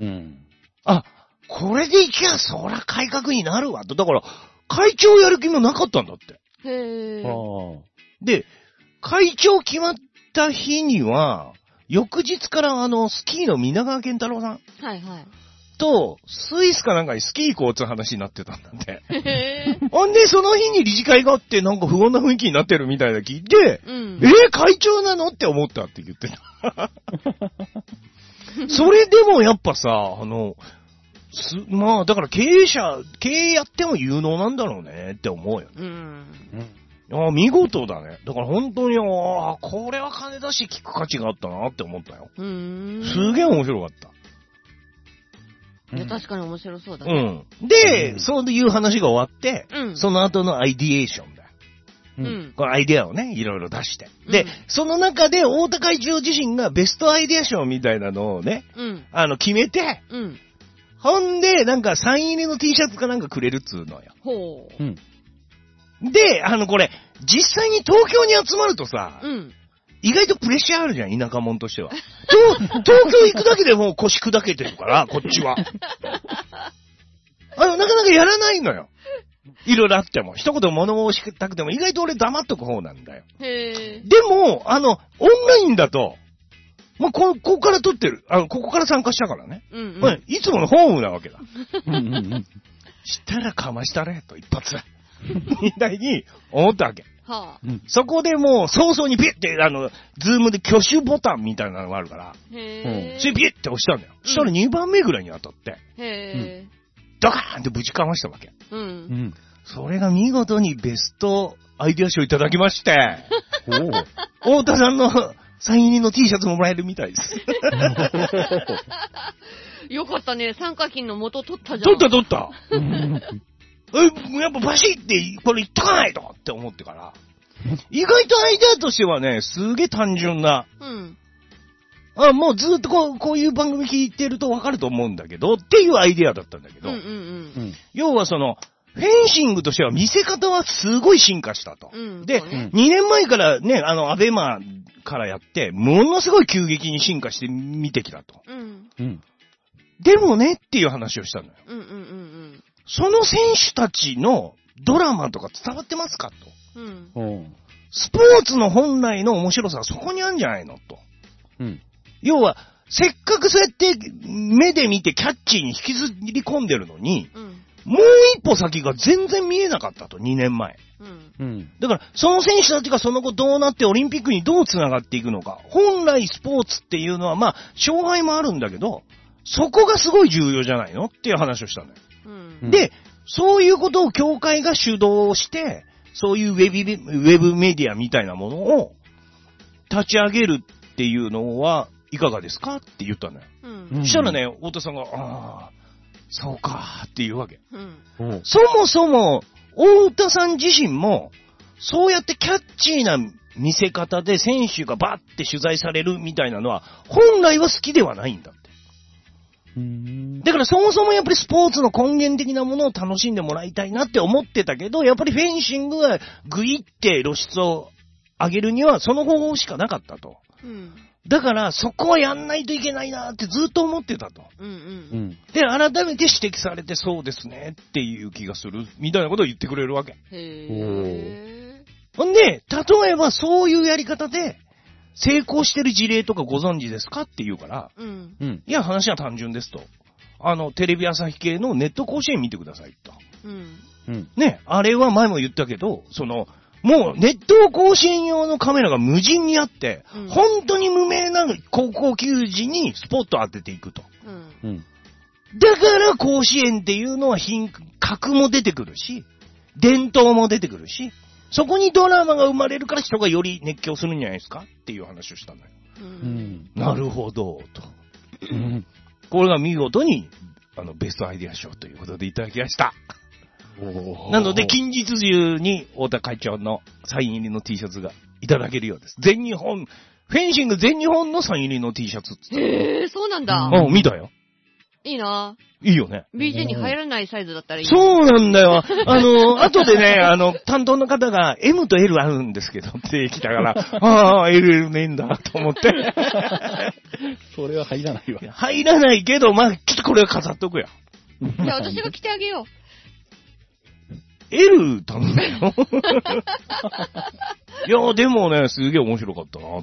これでいきゃそら改革になるわと。だから、会長やる気もなかったんだって。で、会長決まった日には、翌日からスキーの皆川健太郎さんと、スイスかなんかにスキー行こうって話になってたんだって。ほんで、その日に理事会があって、なんか不穏な雰囲気になってるみたいな聞いて、会長なのって思ったって言ってた。それでもやっぱさ、まあ、だから経営やっても有能なんだろうねって思うよ。見事だね。だから本当に、これは金出して聞く価値があったなって思ったよ。すげえ面白かった。 いや、確かに面白そうだね。 で、そういう話が終わって、その後のアイディエーションだよ。このアイデアをね、いろいろ出して。で、その中で大田会長自身がベストアイデア賞みたいなのをね、決めて、ほんで、なんかサイン入りの T シャツかなんかくれるっつうのよ。で、これ、実際に東京に集まるとさ、意外とプレッシャーあるじゃん、田舎者としては。東京行くだけでもう腰砕けてるから、こっちは。なかなかやらないのよ。いろいろあっても。一言物申したくても、意外と俺黙っとく方なんだよ。でも、オンラインだと、もうここから撮ってる。ここから参加したからね。いつものホームなわけだ。したらかましたれ、と一発。みたいに思ったわけ。そこでもう早々にピッて、ズームで挙手ボタンみたいなのがあるから、それピッて押したんだよ。そしたら2番目ぐらいに当たって、ドカーンってぶちかましたわけ。それが見事にベストアイデア賞いただきまして、太田さんのサイン入りの T シャツももらえるみたいです。 よかったね、参加金の元取ったじゃん。 取った。やっぱバシッて、これいっとかないとって思ってから、意外とアイデアとしてはね、すげえ単純な、 もうずっとこういう番組聞いてるとわかると思うんだけど、っていうアイデアだったんだけど、要はその、フェンシングとしては見せ方はすごい進化したと。で、2年前からね、アベマからやって、ものすごい急激に進化して見てきたと。でもねっていう話をしたのよ。その選手たちのドラマとか伝わってますかと。スポーツの本来の面白さはそこにあるんじゃないのと。要は、せっかくそうやって目で見てキャッチーに引きずり込んでるのに、もう一歩先が全然見えなかったと、2年前。だから、その選手たちがその後どうなってオリンピックにどう繋がっていくのか。本来スポーツっていうのは、まあ、勝敗もあるんだけど、そこがすごい重要じゃないのっていう話をしたのよ。で、そういうことを協会が主導して、そういうウェブメディアみたいなものを立ち上げるっていうのはいかがですかって言ったのよ。そしたらね、太田さんが、ああ、そうかっていうわけ。そもそも、太田さん自身も、そうやってキャッチーな見せ方で選手がバッて取材されるみたいなのは、本来は好きではないんだって。だからそもそもやっぱりスポーツの根源的なものを楽しんでもらいたいなって思ってたけど、やっぱりフェンシングはグイって露出を上げるにはその方法しかなかったと。だからそこはやんないといけないなってずっと思ってたと。で、改めて指摘されてそうですねっていう気がするみたいなことを言ってくれるわけ。ほんで、例えばそういうやり方で成功してる事例とかご存知ですかって言うから、いや話は単純ですと。テレビ朝日系のネット甲子園見てくださいと。ね、あれは前も言ったけど、もうネット甲子園用のカメラが無人にあって、本当に無名な高校球児にスポット当てていくと。だから甲子園っていうのは格も出てくるし、伝統も出てくるし、そこにドラマが生まれるから人がより熱狂するんじゃないですかっていう話をしたんだよ。なるほど、と。これが見事に、ベストアイデア賞ということでいただきました。なので、近日中に太田会長のサイン入りの T シャツがいただけるようです。全日本、フェンシング全日本のサイン入りの T シャツって。 そうなんだ。 見たよ。 いいな。 いいよね。 BJ に入らないサイズだったらいい。 そうなんだよ。後でね、担当の方が M と L あるんですけどって来たから、ああ、L ねえんだと思って。 それは入らないわ。 入らないけど、まあ、ちょっとこれは飾っとくよ。 いや、私が着てあげよう。 L 頼んだよ。いや、でもね、すげえ面白かったなと思って。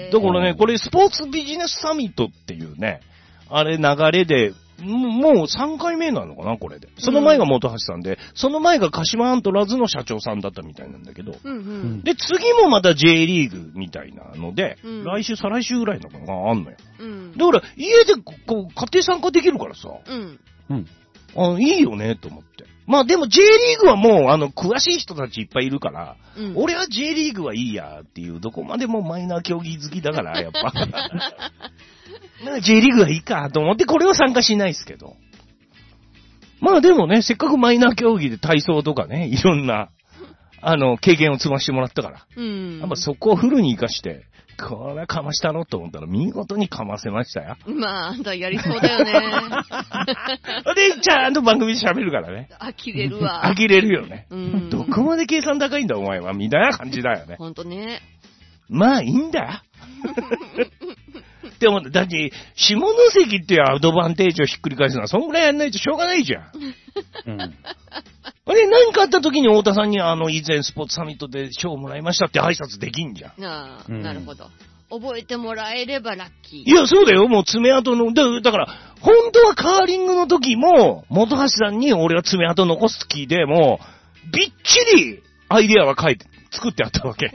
だからね、これスポーツビジネスサミットっていうね、あれ流れで、もう3回目なのかな、これで。その前が本橋さんで、その前が鹿島アントラーズの社長さんだったみたいなんだけど、で、次もまた J リーグみたいなので、来週、再来週ぐらいのかな、あんのよ。だから、家でこう、家庭参加できるからさ、いいよね、と思って。まあでも J リーグはもう詳しい人たちいっぱいいるから、俺は J リーグはいいやっていう、どこまでもマイナー競技好きだから、やっぱ。なんか J リーグはいいかと思ってこれは参加しないですけど。まあでもね、せっかくマイナー競技で体操とかね、いろんな、経験を積ましてもらったから。やっぱそこをフルに活かして、これはかましたろと思ったら見事にかませましたよ。 まあ、あんたやりそうだよね。 で、ちゃんと番組で喋るからね。 呆れるわ。 呆れるよね。どこまで計算高いんだお前は、みたいな感じだよね。 ほんとね。 まあいいんだ。でも、だって、下関っていうアドバンテージをひっくり返すのは、そんぐらいやんないとしょうがないじゃん。何かあった時に太田さんに以前スポーツサミットで賞をもらいましたって挨拶できんじゃん。 なるほど。覚えてもらえればラッキー。 いや、そうだよ。もう爪痕の、だから、本当はカーリングの時も、本橋さんに俺は爪痕残す気でも、びっちりアイデアは作ってあったわけ。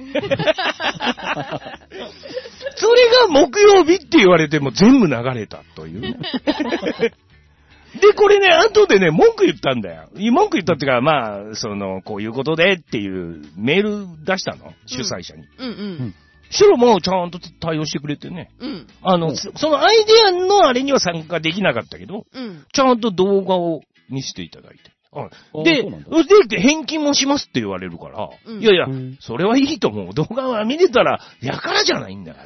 それが木曜日って言われても全部流れたというね。で、これね、後でね、文句言ったんだよ。文句言ったっていうか、まあ、こういうことでっていうメール出したの、主催者に。そしたらもうちゃんと対応してくれてね。そのアイデアのあれには参加できなかったけど、ちゃんと動画を見せていただいて。 で、返金もしますって言われるから、いやいや、それはいいと思う。動画は見れたら、やからじゃないんだから。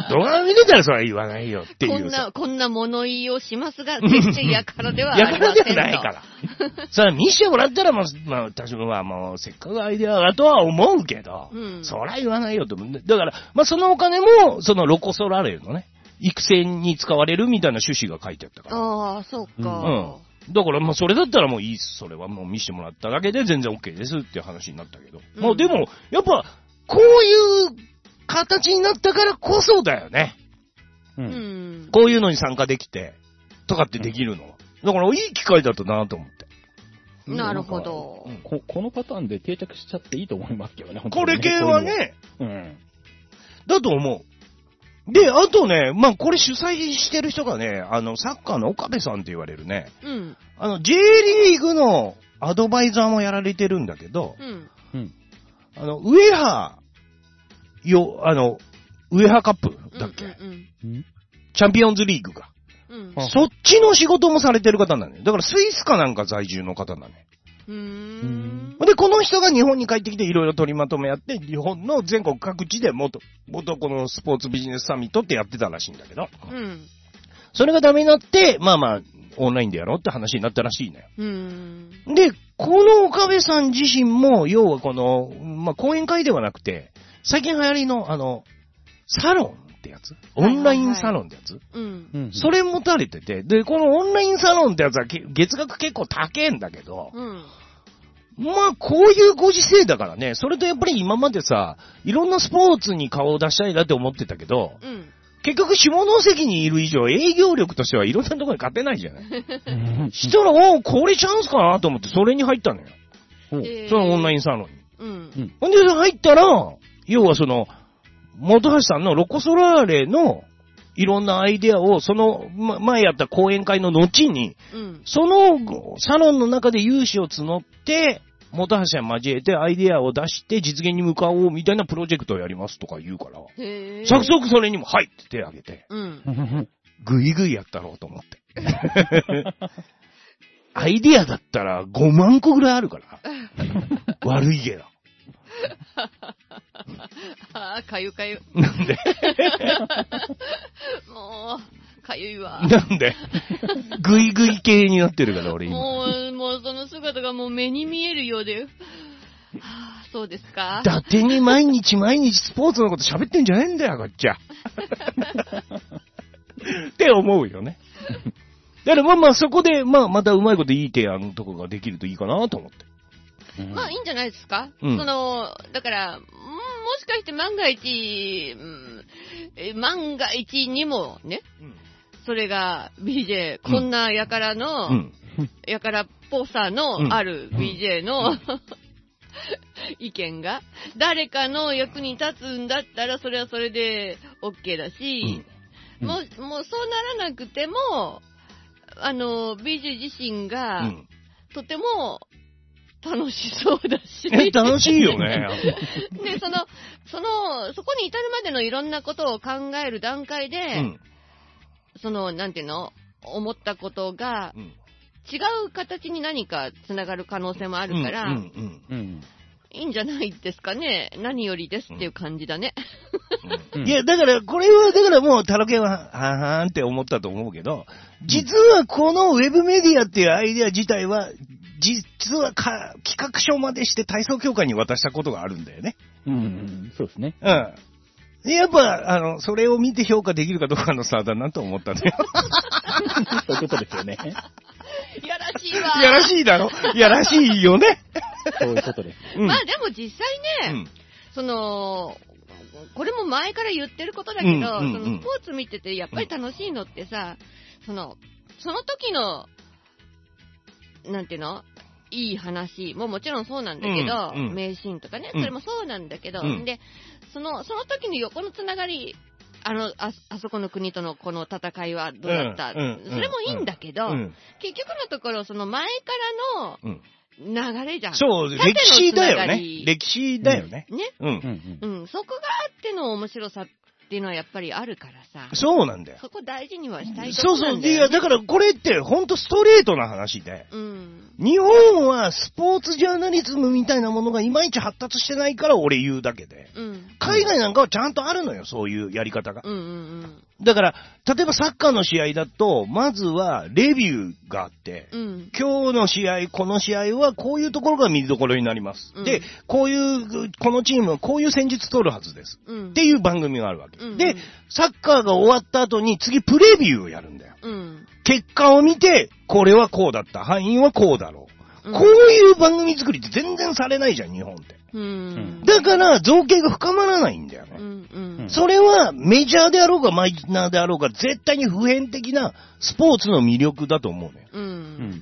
動画は見れたらそれは言わないよっていう。 こんな物言いをしますが、決してやからではありませんと。 やからではないから。さあ、見せてもらったら、まあ、私はもう、せっかくアイデアだとは思うけど、そりゃ言わないよと思う。だから、まあ、そのお金も、そのロコ・ソラーレのね、育成に使われるみたいな趣旨が書いてあったから。 ああ、そうか。 だから、まあ、それだったらもういいっす。それはもう見せてもらっただけで全然 OK ですっていう話になったけど。まあ、でも、やっぱ、こういう形になったからこそだよね。こういうのに参加できて、とかってできるのは。だから、いい機会だったなと思って。 なるほど。 このパターンで定着しちゃっていいと思いますけどね、 これ系はね、だと思う。で、あとね、まあ、これ主催してる人がね、サッカーの岡部さんって言われるね、J リーグのアドバイザーもやられてるんだけど、ウエハカップだっけ、チャンピオンズリーグが。そっちの仕事もされてる方なんだよ。だからスイスかなんか在住の方なんだね。で、この人が日本に帰ってきていろいろ取りまとめやって、日本の全国各地で元このスポーツビジネスサミットってやってたらしいんだけど、それがダメになって、まあ、オンラインでやろうって話になったらしいのよ。で、この岡部さん自身も、要はこの、まあ、講演会ではなくて、最近流行りの、サロンってやつ、オンラインサロンってやつ、それ持たれてて、で、このオンラインサロンってやつは月額結構高いんだけど、まあ、こういうご時世だからね、それとやっぱり今までさ、いろんなスポーツに顔を出したいなって思ってたけど、結局下関にいる以上営業力としてはいろんなところに勝てないじゃない。したら、これチャンスかなと思ってそれに入ったのよ。そのオンラインサロンに。ほんで入ったら、要はその、本橋さんのロコ・ソラーレのいろんなアイデアを、その、前やった講演会の後に、そのサロンの中で有志を募って、本橋は交えてアイデアを出して実現に向かおうみたいなプロジェクトをやりますとか言うから、早速それにもはいって手を挙げて、ぐいぐいやったろうと思って。アイデアだったら5万個ぐらいあるから。悪いけど。 かゆかゆ。 なんでもう、かゆいわ。 なんでぐいぐい系になってるから俺今。 もうその姿がもう目に見えるようで。そうですか。 伊達に毎日スポーツのこと喋ってんじゃねえんだよ、こっちは。って思うよね。だからまあそこで、またうまいこといい提案とかができるといいかなと思って。 まあいいんじゃないですか。だから、もしかして万が一にもね、それが BJ、こんなやからの、やからっぽさのある BJ の、意見が誰かの役に立つんだったらそれはそれで OK だし、もうそうならなくてもBJ 自身が、とても楽しそうだし。 楽しいよね。 で、そこに至るまでのいろんなことを考える段階で、なんていうの、思ったことが、違う形に何かつながる可能性もあるから、いいんじゃないですかね。何よりですっていう感じだね。 いや、だから、これは、もう、タロケンは、はーんって思ったと思うけど、実はこのウェブメディアっていうアイデア自体は、実は企画書までして体操協会に渡したことがあるんだよね。 そうですね。 やっぱ、それを見て評価できるかどうかの差だなと思ったんだよ。 そういうことですよね。 やらしいわ。 やらしいだろ。やらしいよね。 そういうことです。 まあでも実際ね、これも前から言ってることだけど、スポーツ見ててやっぱり楽しいのってさ、その時の、なんていうの？いい話ももちろんそうなんだけど、名シーンとかね、それもそうなんだけど、で、その時の横のつながり、あそこの国とのこの戦いはどうだった、それもいいんだけど、結局のところ、その前からの流れじゃん。 そう、歴史だよね。歴史だよね。 ね。そこがあっての面白さっっていうのはやっぱりあるからさ。 そうなんだよ。 そこ大事にはしたいとそうそう。 こなんだよ、ね。 いや、だからこれってほんとストレートな話で。 うん。 日本はスポーツジャーナリズムみたいなものがいまいち発達してないから俺言うだけで。 うん。 海外なんかはちゃんとあるのよ、そういうやり方が。 うんうんうん。 だから、例えばサッカーの試合だと、まずはレビューがあって、 うん、 今日の試合、この試合はこういうところが見どころになります。 うん、 で、このチームはこういう戦術取るはずです。 うん、 っていう番組があるわけ。 うん、 で、サッカーが終わった後に次プレビューをやるんだよ。 うん、 結果を見て、これはこうだった。敗因はこうだろう。こういう番組作りって全然されないじゃん、日本って。 うん、 だから、造形が深まらないんだよね。 うんうん、 それはメジャーであろうがマイナーであろうが絶対に普遍的なスポーツの魅力だと思うね。 うん、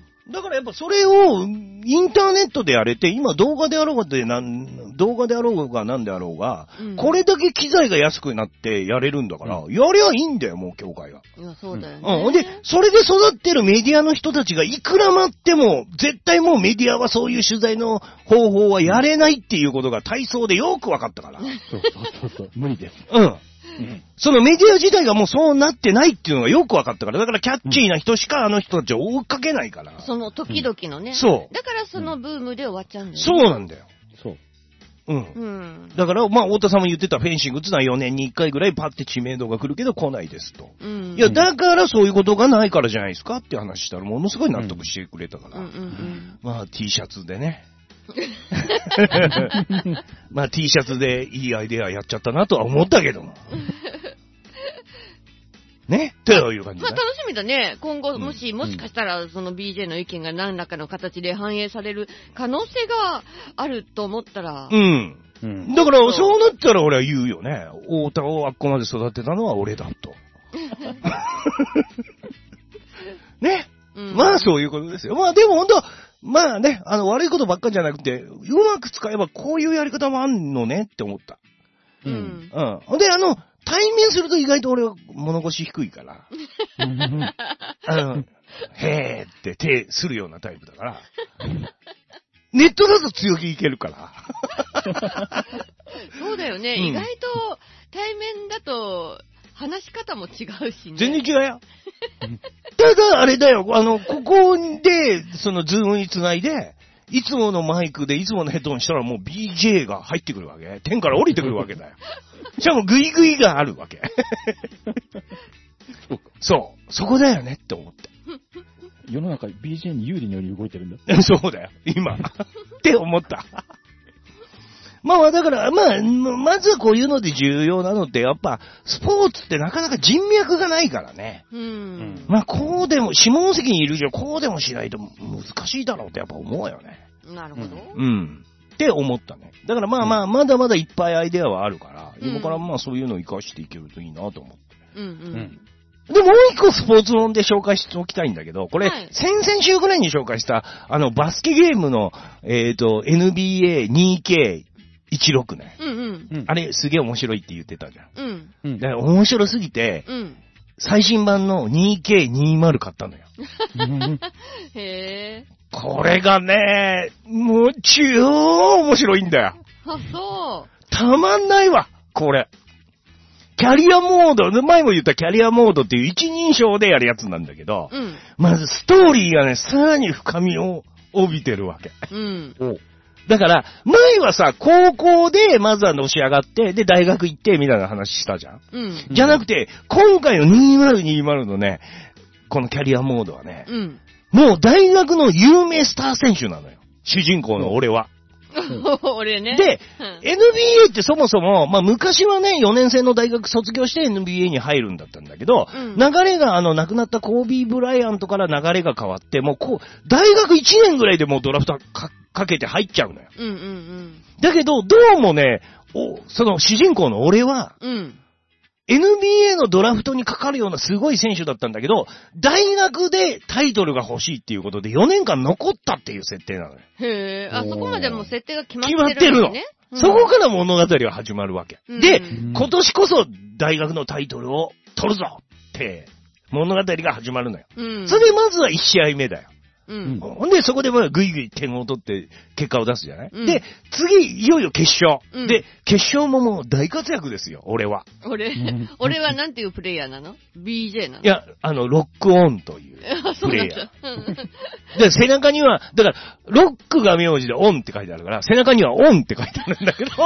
だからやっぱそれをインターネットでやれて、今動画であろうが動画であろうが何であろうが、これだけ機材が安くなってやれるんだから、やりゃいいんだよ、もう協会が。 いや、そうだよね。 で、それで育ってるメディアの人たちがいくら待っても、絶対もうメディアはそういう取材の方法はやれないっていうことが体操でよく分かったから。 そう、無理です。 そのメディア自体がもうそうなってないっていうのがよく分かったから、だからキャッチーな人しかあの人たちを追っかけないから。 その時々のね。 そう。 だからそのブームで終わっちゃうんだよね。 そうなんだよ。 そう。 だから、まあ、太田さんも言ってたフェンシングってのは4年に1回ぐらいパッて知名度が来るけど来ないですと。いや、だからそういうことがないからじゃないですかって話したら、ものすごい納得してくれたから。まあ、T シャツでね。まあ T シャツでいいアイデアやっちゃったなとは思ったけども。ねという感じで。 まあ楽しみだね。今後もしかしたらその BJ の意見が何らかの形で反映される可能性があると思ったら。 だからそうなったら俺は言うよね。太田をあっこまで育てたのは俺だと。ね。まあそういうことですよ。まあでも本当まあね、悪いことばっかりじゃなくて、うまく使えばこういうやり方もあんのねって思った。で、対面すると意外と俺は物腰低いから。へーって手するようなタイプだから。ネットだと強気いけるから。 そうだよね。意外と対面だと話し方も違うしね。 全然違うよ。ただ、あれだよ、ここで、そのズームにつないで、いつものマイクでいつものヘッドホンしたらもう BJ が入ってくるわけ。天から降りてくるわけだよ。しかもグイグイがあるわけ。そう。そこだよねって思って。 世の中 BJ に有利のように動いてるんだ。 そうだよ、今。って思った。まあだから、まずはこういうので重要なのって、やっぱ、スポーツってなかなか人脈がないからね。まあこうでも、下関にいる以上こうでもしないと難しいだろうってやっぱ思うよね。 なるほど。 って思ったね。だからまだまだいっぱいアイデアはあるから、今からまあそういうのを活かしていけるといいなと思って。で、もう一個スポーツ論で紹介しておきたいんだけど、これ、先々週ぐらいに紹介した、バスケゲームの、NBA2K、16ね。あれすげえ面白いって言ってたじゃん。だから面白すぎて、最新版の 2K20 買ったのよ。 へー。 これがね、もう超面白いんだよ。 あ、そう。 たまんないわ、これ。キャリアモード、前も言ったキャリアモードっていう一人称でやるやつなんだけど、まずストーリーがね、さらに深みを帯びてるわけ。だから、前はさ、高校でまずはのし上がって、で、大学行って、みたいな話したじゃん。じゃなくて、今回の2020のね、このキャリアモードはね、もう大学の有名スター選手なのよ。主人公の俺は。 俺ね。 で、NBA ってそもそも、まあ昔はね、4年生の大学卒業して NBA に入るんだったんだけど、流れが亡くなったコービー・ブライアントから流れが変わって、もう大学1年ぐらいでもうドラフトかけて入っちゃうのよ。だけど、どうもね、その主人公の俺は、NBA のドラフトにかかるようなすごい選手だったんだけど、大学でタイトルが欲しいっていうことで4年間残ったっていう設定なのよ。 へぇー。そこまでもう設定が決まってるのね。 そこから物語は始まるわけ。で、今年こそ大学のタイトルを取るぞって物語が始まるのよ。それでまずは1試合目だよ。 うん。 ほんで、そこでまあぐいぐい点を取って結果を出すじゃない、 うん、 で、次、いよいよ決勝、 うん。 で、決勝ももう大活躍ですよ、俺は。 俺はなんていうプレイヤーなの ?BJ なの？ いや、ロックオンというプレイヤー。で、背中には、だから、ロックが名字でオンって書いてあるから、背中にはオンって書いてあるんだけど、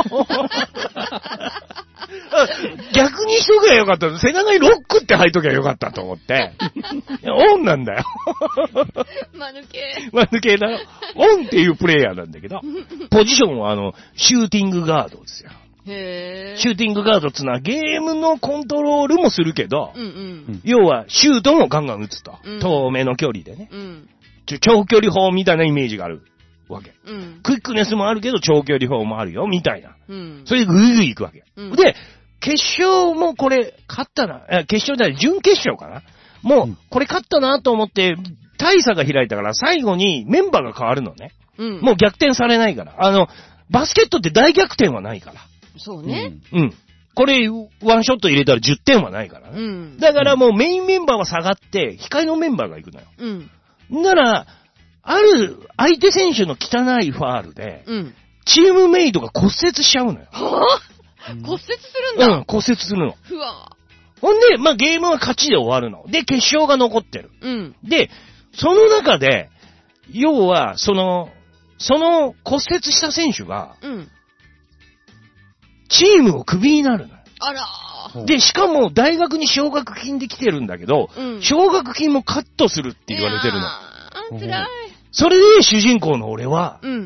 逆にしとけばよかった。背中にロックって書いとけばよかったと思って。オンなんだよ。 間抜け。 間抜けだよ。オンっていうプレイヤーなんだけど、ポジションはシューティングガードですよ。 へー。 シューティングガードってのはゲームのコントロールもするけど、 うんうん、 要はシュートもガンガン打つと。 うん、 遠めの距離でね、 うん。 長距離砲みたいなイメージがあるわけ。 うん、 クイックネスもあるけど長距離砲もあるよ、みたいな。 うん、 それでグイグイ行くわけ。 うん、 で、決勝もこれ勝ったな、決勝じゃない、準決勝かな。もう、これ勝ったなと思って、大差が開いたから最後にメンバーが変わるのね。 うん、 もう逆転されないから。バスケットって大逆転はないから。 そうね。 うん。これ、ワンショット入れたら10点はないからね。 うん。 だからもうメインメンバーは下がって、控えのメンバーが行くのよ。 うん。 なら、ある相手選手の汚いファールで、 うん。 チームメイトが骨折しちゃうのよ。 はぁ、骨折するんだ。 うん、骨折するの。 ふわほんで、まあ、ゲームは勝ちで終わるの。で、決勝が残ってる。 うん。 で、その中で、要は、その骨折した選手が、 うん。 チームをクビになるのよ。 あらー。で、しかも大学に奨学金で来てるんだけど、 うん、 奨学金もカットするって言われてるの。 辛い。 それで主人公の俺は、 うん。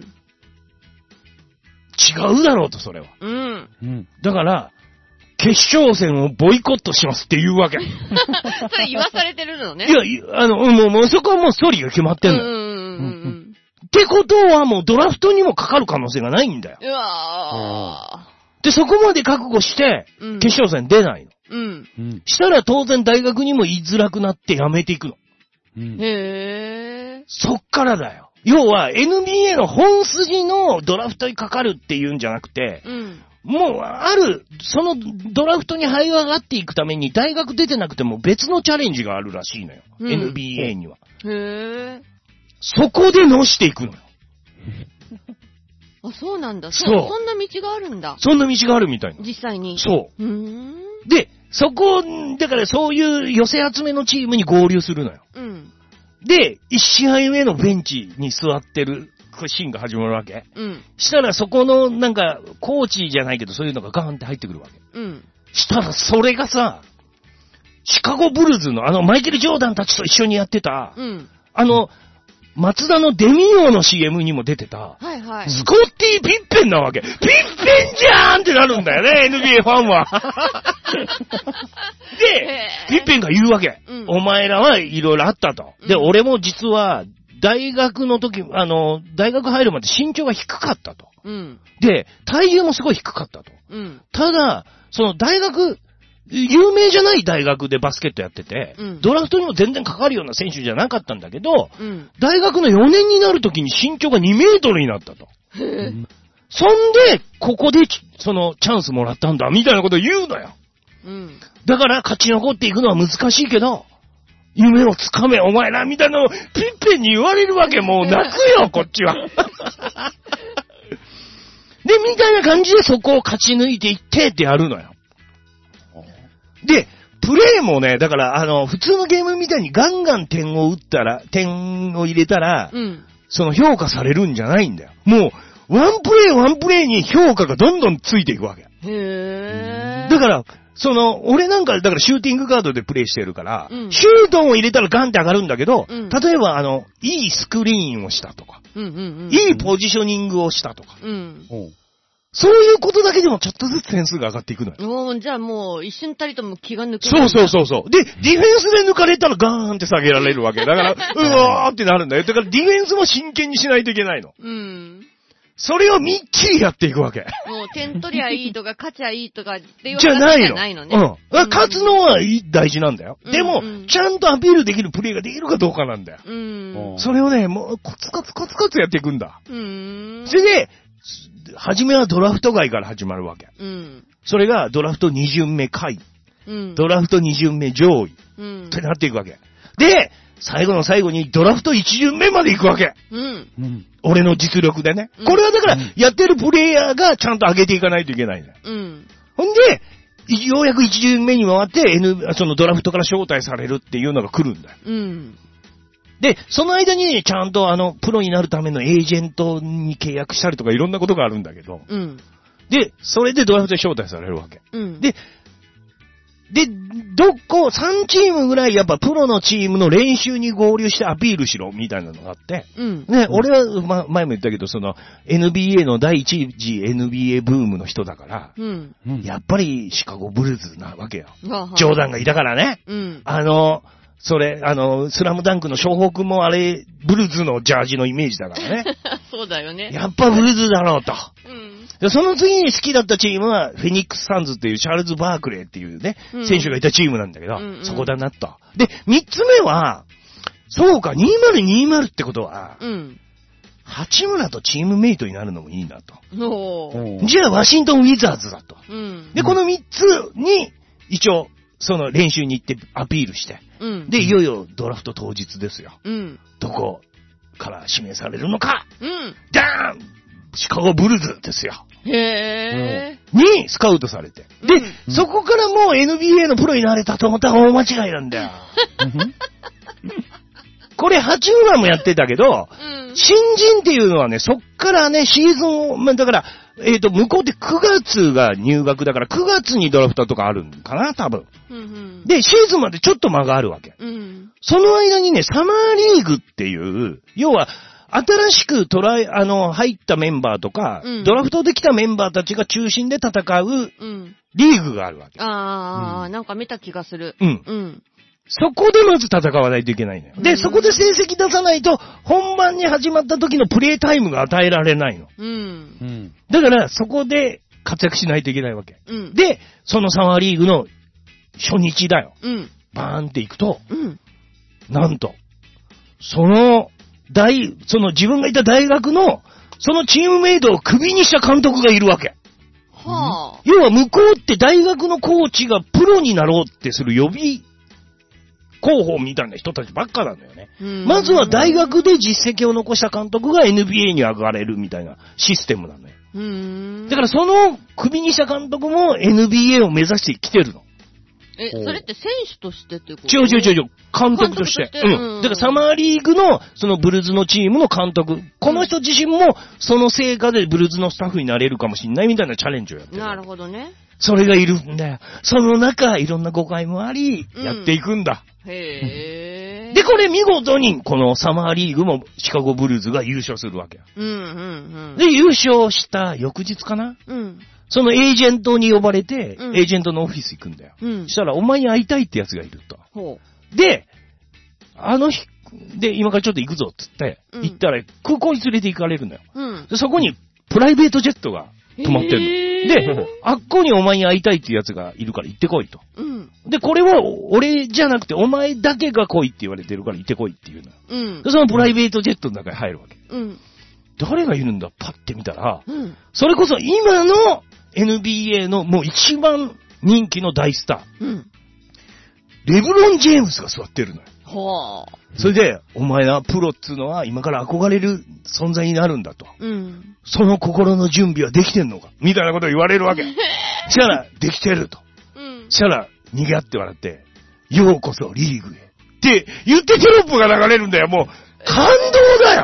違うだろうと、それは。 うん。 だから、決勝戦をボイコットしますって言うわけ。 それ言わされてるのね。 いや、もうそこはもうストーリーが決まってんのよ。ってことはもうドラフトにもかかる可能性がないんだよ。 うわー。で、そこまで覚悟して、決勝戦出ないの。 うん。 したら当然大学にも言いづらくなって辞めていくの。 へー。 そっからだよ。要は NBA の本筋のドラフトにかかるっていうんじゃなくて、もうそのドラフトに這い上がっていくために大学出てなくても別のチャレンジがあるらしいのよ。NBA には。 へー。 そこでのしていくのよ。 あ、そうなんだ。 そんな道があるんだ。 そんな道があるみたいな。 実際に。 そう。で、だからそういう寄せ集めのチームに合流するのよ。 うん。 で、1試合目のベンチに座ってるシーンが始まるわけ。 うん。 したらそこのなんか、コーチじゃないけどそういうのがガーンって入ってくるわけ。 うん。 したらそれがさ、シカゴブルズのマイケル・ジョーダンたちと一緒にやってた、 うん。 松田のデミオの CM にも出てた、 はいはい。 スコッティ・ピッペンなわけ。ピッペンじゃーんってなるんだよね、NBA ファンは。で、ピッペンが言うわけ。お前らはいろいろあったと。で、俺も実は、大学の時、大学入るまで身長が低かったと。で、体重もすごい低かったと。ただ、その大学、有名じゃない大学でバスケットやってて、ドラフトにも全然かかるような選手じゃなかったんだけど、大学の4年になるときに身長が2メートルになったと。そんで、ここで、その、チャンスもらったんだ、みたいなことを言うのよ。だから、勝ち残っていくのは難しいけど、夢をつかめ、お前ら、みたいなのを、ピッペンに言われるわけ、もう泣くよ、こっちは。で、みたいな感じでそこを勝ち抜いていってってやるのよ。で、プレイもね、だから、普通のゲームみたいにガンガン点を入れたら、その評価されるんじゃないんだよ。もう、ワンプレイに評価がどんどんついていくわけ。だから、俺なんか、だからシューティングガードでプレイしてるから、シュートを入れたらガンって上がるんだけど、例えばいいスクリーンをしたとか、いいポジショニングをしたとか、そういうことだけでもちょっとずつ点数が上がっていくのよ。 じゃあもう一瞬たりとも気が抜けない。そう。で、ディフェンスで抜かれたらガーンって下げられるわけ。だから、うわーってなるんだよ。だからディフェンスも真剣にしないといけないの。それをみっちりやっていくわけ。 もう点取りゃいいとか勝ちゃいいとかって言われるわけじゃないのね。 勝つのは大事なんだよ。でも、ちゃんとアピールできるプレーができるかどうかなんだよ。それをね、もうコツコツやっていくんだ。それで、初めはドラフト外から始まるわけ。それがドラフト2巡目下位。ドラフト2巡目上位。ってなっていくわけ。で、 最後の最後にドラフト1巡目まで行くわけ。 うん。 俺の実力でね。これはだから、やってるプレイヤーがちゃんと上げていかないといけないんだよ。 うん。 ほんで、ようやく1巡目に回って、そのドラフトから招待されるっていうのが来るんだよ。 うん。 で、その間にちゃんとプロになるためのエージェントに契約したりとかいろんなことがあるんだけど。 うん。 で、それでドラフトで招待されるわけ。 うん。 で、3チームぐらいやっぱプロのチームの練習に合流してアピールしろみたいなのがあって。 うん。 ね、俺は、前も言ったけど、その NBA の第一次 NBA ブームの人だから、 うん。 やっぱりシカゴブルーズなわけよ。 ジョジョーダンがいたからね。 うん。 それ、スラムダンクの湘北もあれ、ブルーズのジャージのイメージだからね。 そうだよね。 やっぱブルーズだろうと。 うん。 で、その次に好きだったチームは、フェニックスサンズっていうチャールズ・バークレーっていうね、選手がいたチームなんだけど、そこだなと。で、3つ目は、そうか、2020ってことは、八村とチームメイトになるのもいいなと。じゃあ、ワシントン・ウィザーズだと。で、この3つに、一応、その練習に行ってアピールして、で、いよいよドラフト当日ですよ。どこから指名されるのか、ダーンシカゴブルーズですよ。 へー。 にスカウトされて。で、そこからもう NBA のプロになれたと思ったら大間違いなんだよ。これ、八村もやってたけど、新人っていうのはね、そっからね、シーズンを、だから、向こうって9月が入学だから、9月にドラフトとかあるんかな、多分。で、シーズンまでちょっと間があるわけ。その間にね、サマーリーグっていう、要は、新しく入ったメンバーとか、ドラフトできたメンバーたちが中心で戦う、リーグがあるわけ。 なんか見た気がする。 そこでまず戦わないといけないのよ。で、そこで成績出さないと、本番に始まった時のプレイタイムが与えられないの。だから、そこで活躍しないといけないわけ。で、そのサマーリーグの初日だよ。バーンって行くと、なんと、その自分がいた大学の、そのチームメイトをクビにした監督がいるわけ。要は向こうって大学のコーチがプロになろうってする予備候補みたいな人たちばっかなんだよね。まずは大学で実績を残した監督が NBA に上がれるみたいなシステムなのよ。だからそのクビにした監督も NBA を目指してきてるの。 それって選手としてってこと？ 違う、監督として。だからサマーリーグの、そのブルーズのチームの監督。この人自身も、その成果でブルーズのスタッフになれるかもしれないみたいなチャレンジをやってる。 なるほどね。 それがいるんだよ。その中、いろんな誤解もあり、やっていくんだ。 へー。 で、これ見事に、このサマーリーグもシカゴブルーズが優勝するわけよ。で、優勝した翌日かな？そのエージェントに呼ばれて、エージェントのオフィス行くんだよ。そしたら、お前に会いたいってやつがいると。で、今からちょっと行くぞっつって、行ったら空港に連れて行かれるんだよ。でそこにプライベートジェットが止まってんの。で、あっこにお前に会いたいってやつがいるから行ってこいと。で、これは俺じゃなくてお前だけが来いって言われてるから行ってこいっていうの。で、そのプライベートジェットの中に入るわけ。誰がいるんだパッて見たら、それこそ今のNBA のもう一番人気の大スター。レブロン・ジェームスが座ってるのよ。それで、お前な、プロっつうのは今から憧れる存在になるんだと。その心の準備はできてんのかみたいなことを言われるわけ。したら、できてると。したら、逃げ合って笑って、ようこそリーグへ。って言ってテロップが流れるんだよ。もう、感動だよ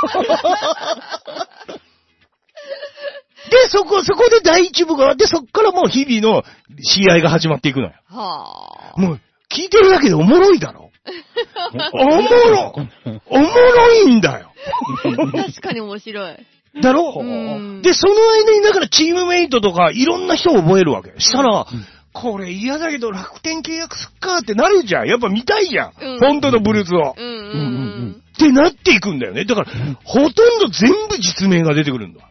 で、そこで第一部があって、そこからもう日々の試合が始まっていくのよ。もう、聞いてるだけでおもろいだろおもろいんだよ確かに面白い。 だろで、その間にだからチームメイトとかいろんな人を覚えるわけ。したら、これ嫌だけど楽天契約すっかってなるじゃん。やっぱ見たいじゃん。本当のブルーズを。ってなっていくんだよね。だから、ほとんど全部実名が出てくるんだ。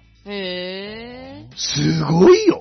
すごいよ。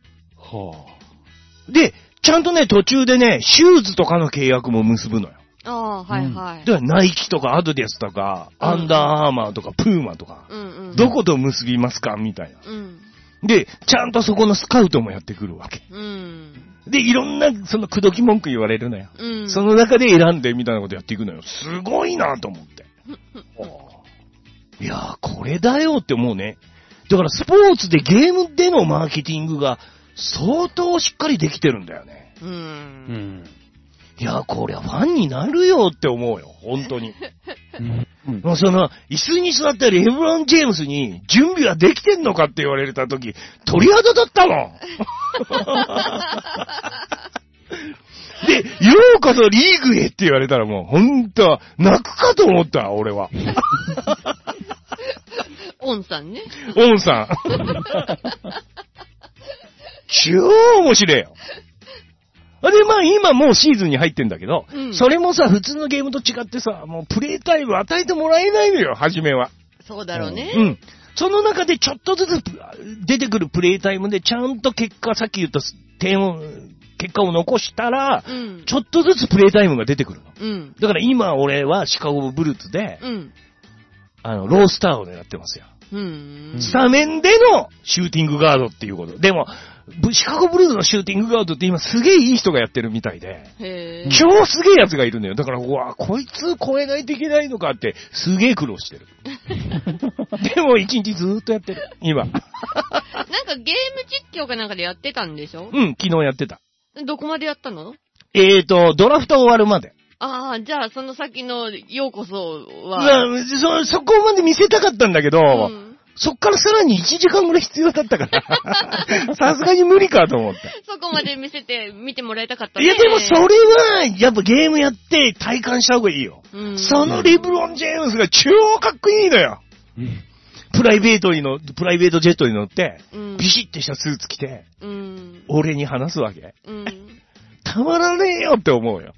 で、ちゃんとね、途中でね、シューズとかの契約も結ぶのよ。 だからナイキとかアドディスとか、アンダーアーマーとか、プーマとか、どこと結びますかみたいな。で、ちゃんとそこのスカウトもやってくるわけ。 で、いろんな、その、口説き文句言われるのよ。 うん。 その中で選んでみたいなことやっていくのよ。すごいなと思って。いやー、これだよって思うね。だからスポーツでゲームでのマーケティングが相当しっかりできてるんだよね。いやー、こりゃファンになるよって思うよ。本当に。もうその、椅子に座ったレブロン・ジェームスに準備はできてんのかって言われたとき、鳥肌だったもん。で、ようこそリーグへって言われたらもう、ほんと、泣くかと思った、俺は。 オンさんね。 オンさん。超面白いよ。で、まあ今もうシーズンに入ってんだけど、それもさ、普通のゲームと違ってさ、もうプレイタイム与えてもらえないのよ、初めは。 そうだろうね。 その中でちょっとずつ出てくるプレイタイムでちゃんと結果、さっき言った結果を残したら、ちょっとずつプレイタイムが出てくるの。だから今俺はシカゴブルーツで、ロースターを狙ってますよ。スタメンでのシューティングガードっていうこと。でも、シカゴブルーズのシューティングガードって今すげえいい人がやってるみたいで、超すげえやつがいるのよ。だから、うわ、こいつ超えないといけないのかってすげえ苦労してる。でも一日ずーっとやってる。今。なんかゲーム実況かなんかでやってたんでしょ？ 昨日やってた。 どこまでやったの？ ドラフト終わるまで。 ああ、じゃあその先のようこそは。 そこまで見せたかったんだけど、そっからさらに1時間ぐらい必要だったから、さすがに無理かと思って。 そこまで見てもらいたかったね。 いやでもそれは、やっぱゲームやって体感した方がいいよ。そのレブロン・ジェームスが超かっこいいのよ。プライベートジェットに乗って、ビシッてしたスーツ着て、俺に話すわけ。たまらねえよって思うよ。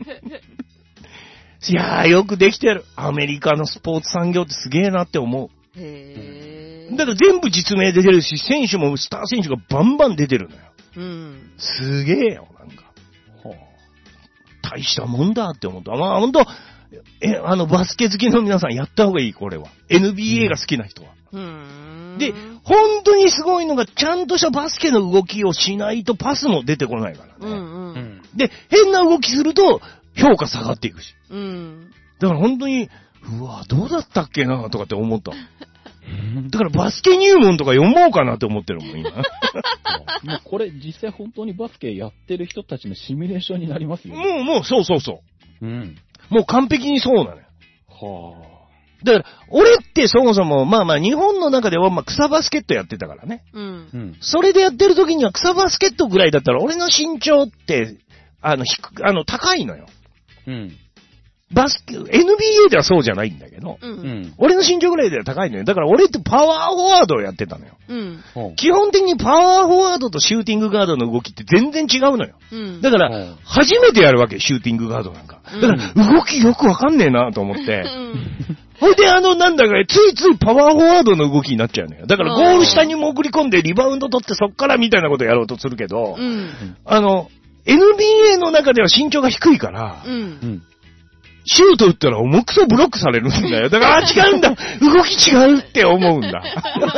いやー、よくできてる。アメリカのスポーツ産業ってすげえなって思う。だから全部実名で出るし、選手もスター選手がバンバン出てるのよ。すげえよ、なんか。大したもんだって思った。まあ、ほんと、バスケ好きの皆さんやった方がいい、これは。NBA が好きな人は。で、本当にすごいのが、ちゃんとしたバスケの動きをしないとパスも出てこないからね。で、変な動きすると評価下がっていくし。だから本当に、うわ、どうだったっけなとかって思った。だからバスケ入門とか読もうかなって思ってるもん、今。 もうこれ実際本当にバスケやってる人たちのシミュレーションになりますよね。 もう、そう。もう完璧にそうなのよ。だから、俺ってそもそも、まあ日本の中では草バスケットやってたからね。それでやってる時には草バスケットぐらいだったら、俺の身長って、高いのよ。NBA ではそうじゃないんだけど、俺の身長ぐらいでは高いのよ。だから俺ってパワーフォワードをやってたのよ。基本的にパワーフォワードとシューティングガードの動きって全然違うのよ。だから、初めてやるわけ、シューティングガードなんか。だから、動きよくわかんねえなと思って。ほいで、なんだか、ついついパワーフォワードの動きになっちゃうのよ。だから、ゴール下に潜り込んでリバウンド取ってそっからみたいなことやろうとするけど、NBA の中では身長が低いから、シュート打ったら重くそブロックされるんだよ。だから、違うんだ動き違うって思うんだ。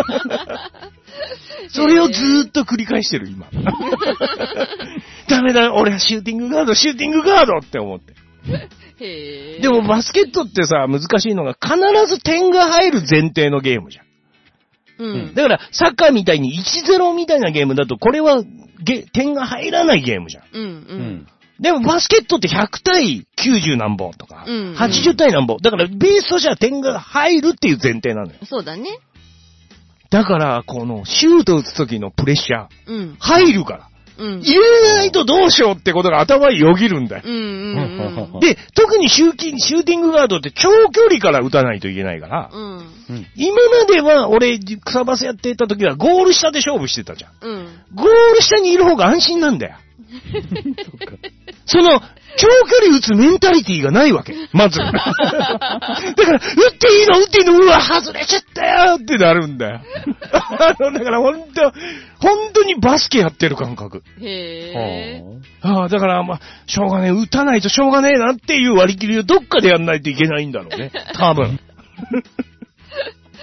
それをずーっと繰り返してる、今。ダメだ、俺はシューティングガードって思って。でもバスケットってさ、難しいのが必ず点が入る前提のゲームじゃん。だから、サッカーみたいに 1-0 みたいなゲームだと、これは点が入らないゲームじゃん。でもバスケットって100対90何本とか、80対何本。だからベースとしては点が入るっていう前提なのよ。 そうだね。 だから、このシュート打つ時のプレッシャー、入るから。入れないとどうしようってことが頭によぎるんだよ。で、特にシューティングガードって長距離から打たないといけないから、今までは俺、草バスやってた時はゴール下で勝負してたじゃん。ゴール下にいる方が安心なんだよ。その、長距離打つメンタリティがないわけ。まず。だから、打っていいのうわ、外れちゃったよってなるんだよ。だから本当にバスケやってる感覚。だからしょうがねえ、打たないとしょうがねえなっていう割り切りをどっかでやんないといけないんだろうね。多分。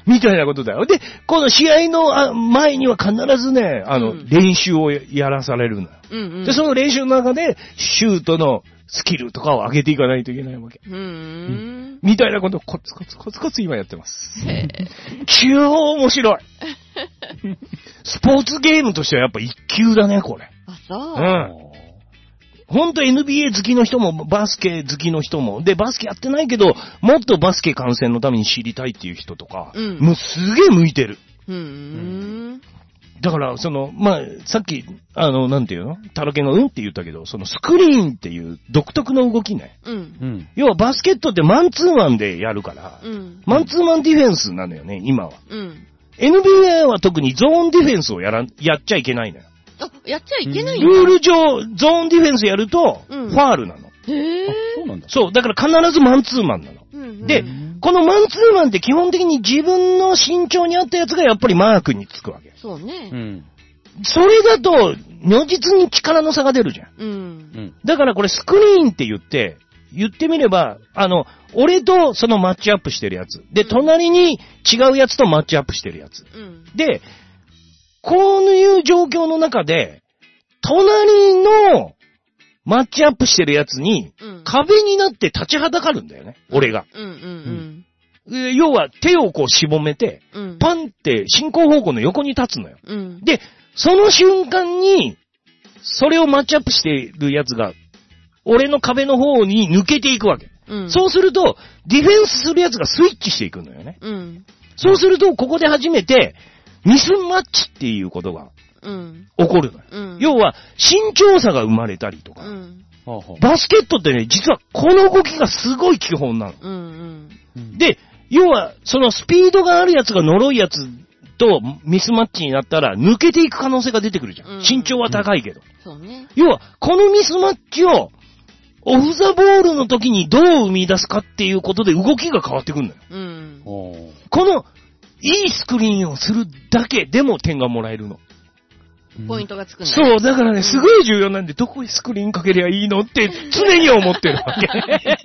みたいなことだよ。で、この試合の前には必ずね、練習をやらされるのよ。で、その練習の中で、シュートのスキルとかを上げていかないといけないわけ。みたいなことをコツコツ今やってます。超面白い。スポーツゲームとしてはやっぱ一級だね、これ。 あ、そう。 ほんと NBA 好きの人も、バスケ好きの人も、で、バスケやってないけど、もっとバスケ観戦のために知りたいっていう人とか、もうすげえ向いてる。だから、まあ、さっき、なんていうのタラケンがって言ったけど、スクリーンっていう独特の動きね。要はバスケットってマンツーマンでやるから、マンツーマンディフェンスなのよね、今は。NBA は特にゾーンディフェンスをやっちゃいけないのよ。 あ、やっちゃいけないんだ。 ルール上、ゾーンディフェンスやると、ファールなの。 そうなんだ。 そう、だから必ずマンツーマンなの。で、このマンツーマンって基本的に自分の身長に合ったやつがやっぱりマークにつくわけ。 そうね。 それだと、如実に力の差が出るじゃん。だからこれスクリーンって言ってみれば、俺とそのマッチアップしてるやつ。で、隣に違うやつとマッチアップしてるやつ。で、こういう状況の中で、隣のマッチアップしてるやつに、壁になって立ちはだかるんだよね、俺が。要は手をこうしぼめて、パンって進行方向の横に立つのよ。で、その瞬間に、それをマッチアップしてるやつが、俺の壁の方に抜けていくわけ。そうすると、ディフェンスするやつがスイッチしていくのよね。そうすると、ここで初めて、ミスマッチっていうことが起こるのよ。要は、身長差が生まれたりとか。バスケットってね、実はこの動きがすごい基本なの。で、要は、そのスピードがあるやつが脆いやつとミスマッチになったら、抜けていく可能性が出てくるじゃん。身長は高いけど。 そうね。 要は、このミスマッチを、オフザボールの時にどう生み出すかっていうことで動きが変わってくるんだよ。この、いいスクリーンをするだけでも点がもらえるの。 ポイントがつくんだ。 そう、だからね、すごい重要なんで、どこにスクリーンかけりゃいいのって常に思ってるわけ。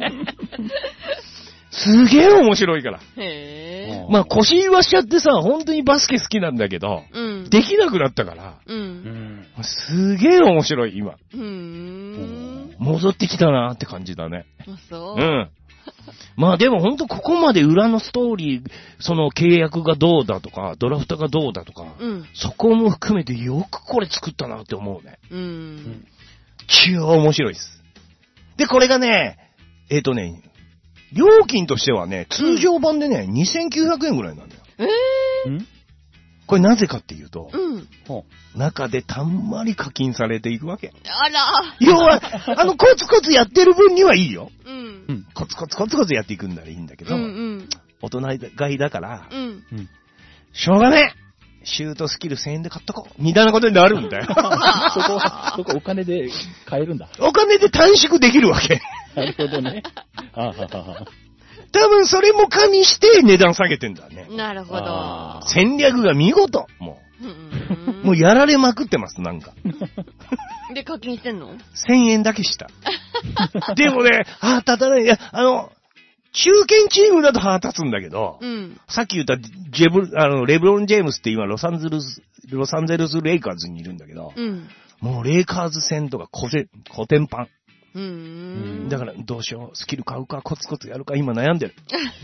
すげえ面白いから。まあ腰言わしちゃってさ、本当にバスケ好きなんだけど、できなくなったから、すげえ面白い、今。戻ってきたなーって感じだね。 そう。 まあでもほんとここまで裏のストーリー、その契約がどうだとか、ドラフトがどうだとか、そこも含めてよくこれ作ったなって思うね。超面白いです。で、これがね、料金としてはね、通常版でね、2900円ぐらいなんだよ。これなぜかっていうと、中でたんまり課金されていくわけ。 あら。 要は、コツコツやってる分にはいいよ。コツコツやっていくんならいいんだけど、大人買いだから、しょうがねえシュートスキル1000円で買っとこうみたいなことになるんだよ。 そこお金で買えるんだ。 お金で短縮できるわけ。 なるほどね。 多分それも加味して値段下げてんだね。 なるほど。 戦略が見事。もうやられまくってます、なんか。 で、課金してんの ?1000 円だけした。でもね、立たない。いや、中堅チームだと腹立つんだけど、さっき言ったレブロン・ジェームスって今ロサンゼルスレイカーズにいるんだけど、もうレイカーズ戦とかコテンパン。だからどうしよう、スキル買うかコツコツやるか今悩んでる。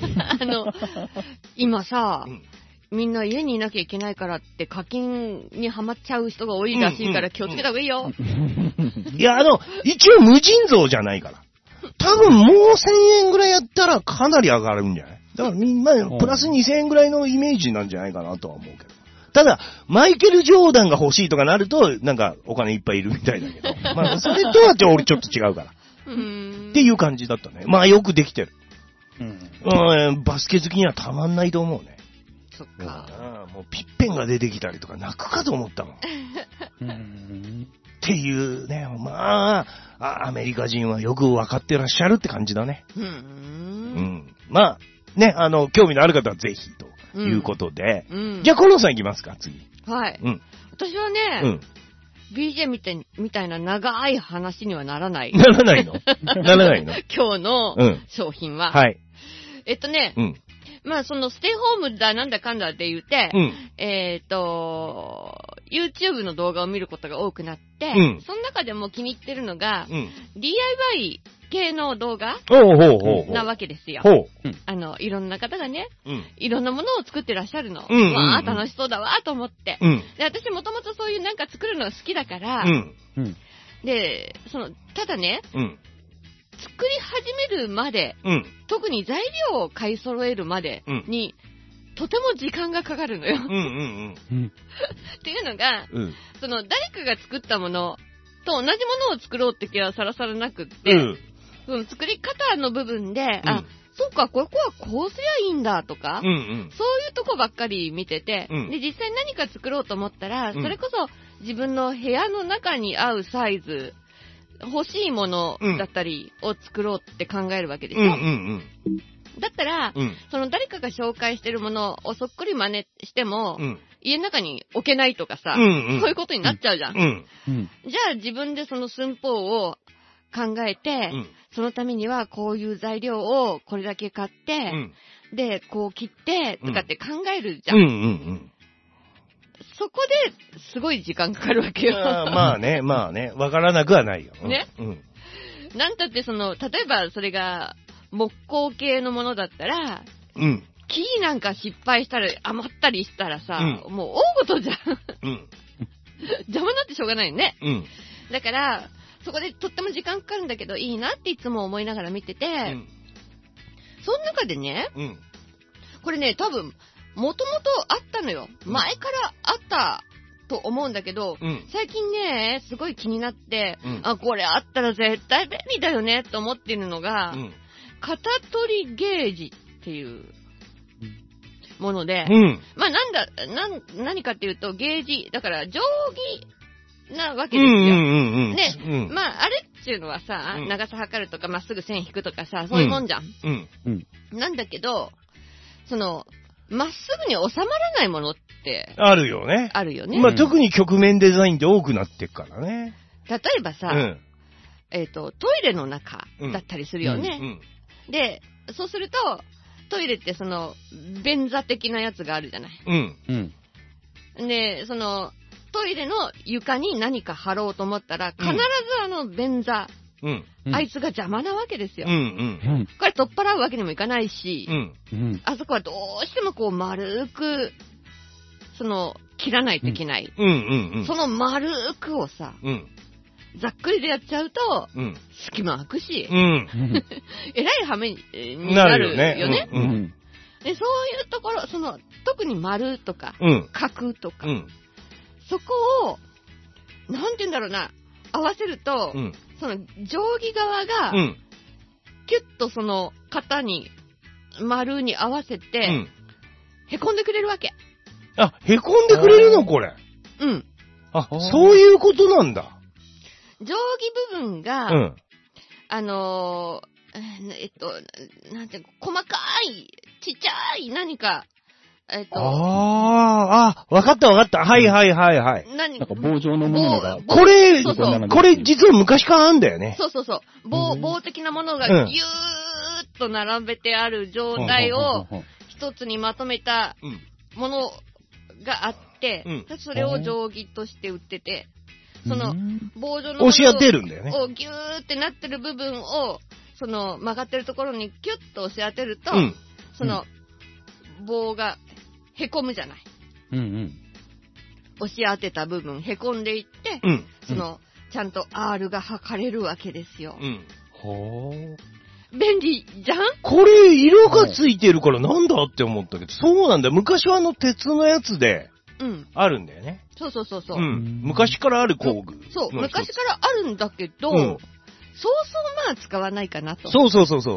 今さ、みんな家にいなきゃいけないからって課金にハマっちゃう人が多いらしいから気をつけた方がいいよ。 いや、一応無尽蔵じゃないから。多分もう1000円ぐらいやったらかなり上がるんじゃない？だからみんなプラス2000円ぐらいのイメージなんじゃないかなとは思うけど。ただ、マイケル・ジョーダンが欲しいとかなると、なんかお金いっぱいいるみたいだけど。まあ、それとは俺ちょっと違うから。っていう感じだったね。まあよくできてる。バスケ好きにはたまんないと思うね。 そっか。 もうピッペンが出てきたりとか泣くかと思ったもん。っていうね、まあ、アメリカ人はよくわかってらっしゃるって感じだね。まあ、ね、興味のある方はぜひということで。じゃあ、コロンさん行きますか、次。 はい。私はね、BJ みたいな長い話にはならない。 ならないのならないの今日の商品は。 はい。 まあそのステイホームだなんだかんだって言って、YouTube の動画を見ることが多くなって、その中でも気に入ってるのが、DIY 系の動画なわけですよ。いろんな方がね、いろんなものを作ってらっしゃるの。わあ、楽しそうだわと思って。で、私もともとそういうなんか作るのが好きだから、で、ただね、作り始めるまで、特に材料を買い揃えるまでに、とても時間がかかるのよ。っていうのが、誰かが作ったものと同じものを作ろうって気はさらさらなくって、その作り方の部分で、あ、そうか、ここはこうすりゃいいんだとか、そういうとこばっかり見てて、で、実際何か作ろうと思ったら、それこそ自分の部屋の中に合うサイズ、欲しいものだったりを作ろうって考えるわけでしょ。だったら、誰かが紹介してるものをそっくり真似しても、家の中に置けないとかさ、そういうことになっちゃうじゃん。じゃあ自分でその寸法を考えて、そのためにはこういう材料をこれだけ買って、で、こう切ってとかって考えるじゃん。そこですごい時間かかるわけよ。 まあね、わからなくはないよ。 ね。なんたって例えばそれが木工系のものだったら、木なんか失敗したり余ったりしたらさ、もう大事じゃん。邪魔になってしょうがないよね。だから、そこでとっても時間かかるんだけどいいなっていつも思いながら見てて、その中でね、これね、多分、もともとあったのよ。前からあったと思うんだけど、最近ね、すごい気になって、あ、これあったら絶対便利だよねと思ってるのが、型取りゲージっていうもので、まあ何かっていうと、ゲージ、だから定規なわけですよ。ね、まああれっていうのはさ、長さ測るとかまっすぐ線引くとかさ、そういうもんじゃん。なんだけど、まっすぐに収まらないものってあるよね。 あるよね。 まあ特に曲面デザインって多くなってっからね。 例えばさ、トイレの中だったりするよね。で、そうすると、トイレって便座的なやつがあるじゃない。で、トイレの床に何か貼ろうと思ったら、必ず便座、あいつが邪魔なわけですよ。これ取っ払うわけにもいかないし、あそこはどうしてもこう丸く、切らないといけない。その丸くをさ、ざっくりでやっちゃうと、隙間空くし、えらいはめになるよね。で、そういうところ、特に丸とか、角とか、そこを、なんて言うんだろうな、合わせると、定規側が、キュッと型に、丸に合わせて、へこんでくれるわけ。 あ、へこんでくれるのこれ。あ、そういうことなんだ。 定規部分が、なんて、細かい、ちっちゃい何か、 わかったわかった。はい。 なんか棒状のものが。 これ実は昔からあんだよね。 そう。棒的なものがぎゅーっと並べてある状態を一つにまとめたものがあって、それを定規として売ってて、棒状のものを押し当てるんだよね。 ギューってなってる部分を、曲がってるところにキュッと押し当てると、棒がへこむじゃない。押し当てた部分へこんでいって、ちゃんと R が測れるわけですよ。便利じゃん？ これ色がついてるからなんだって思ったけど、そうなんだ。昔は鉄のやつで、あるんだよね。 そう。 昔からある工具。 そう、昔からあるんだけど、そうまあ使わないかなと。 そう。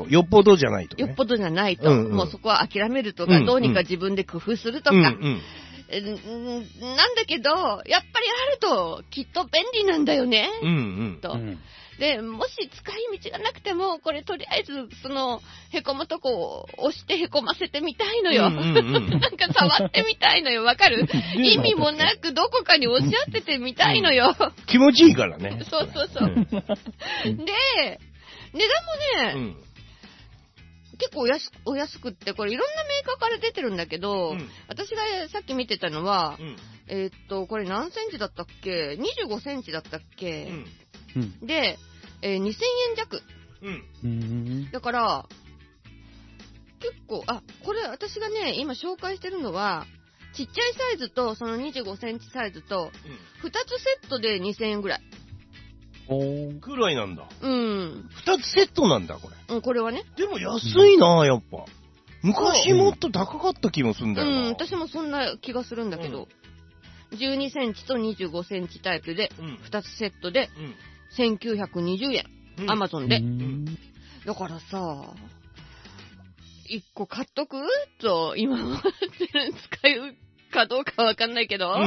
よっぽどじゃないと、ね。 よっぽどじゃないと。もうそこは諦めるとか、どうにか自分で工夫するとか。なんだけど、やっぱりあるときっと便利なんだよね。と。で、もし使い道がなくても、これとりあえず、へこむとこを押してへこませてみたいのよ。なんか触ってみたいのよ。わかる？意味もなくどこかに押し当ててみたいのよ。 気持ちいいからね。 そう。で、値段もね、 結構お安くって、これいろんなメーカーから出てるんだけど、私がさっき見てたのは、これ何センチだったっけ ?25 センチだったっけ、で、2000円弱。だから、結構、これ私がね、今紹介してるのは、ちっちゃいサイズと、その25センチサイズと、2つセットで2000円ぐらい。 くらいなんだ。 2 つセットなんだ、これ。 これはね。 でも安いな、やっぱ。昔もっと高かった気もするんだよな。 私もそんな気がするんだけど。12センチと25センチタイプで、2つセットで、1920円。アマゾンで。だからさ、1個買っとくと、今まで使うかどうかわかんないけど。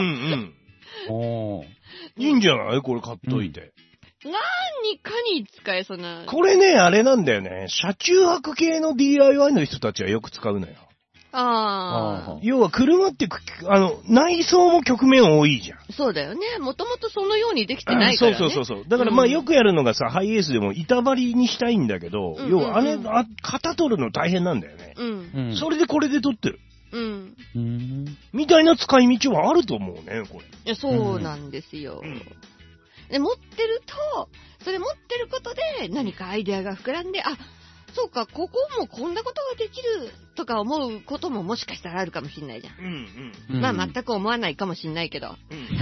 いいんじゃないこれ買っといて。 何かに使えそうな。 これね、あれなんだよね。車中泊系の DIY の人たちはよく使うのよ。要は車って、内装も曲面多いじゃん。 そうだよね。もともとそのようにできてないからね。 そう。だからまあよくやるのがさ、ハイエースでも板張りにしたいんだけど、要は型取るの大変なんだよね。それでこれで取ってる。みたいな使い道はあると思うね、これ。 いや、そうなんですよ。で、持ってると、それ持ってることで何かアイデアが膨らんで、そうか、ここもこんなことができるとか思うことももしかしたらあるかもしれないじゃん。まあ全く思わないかもしれないけど。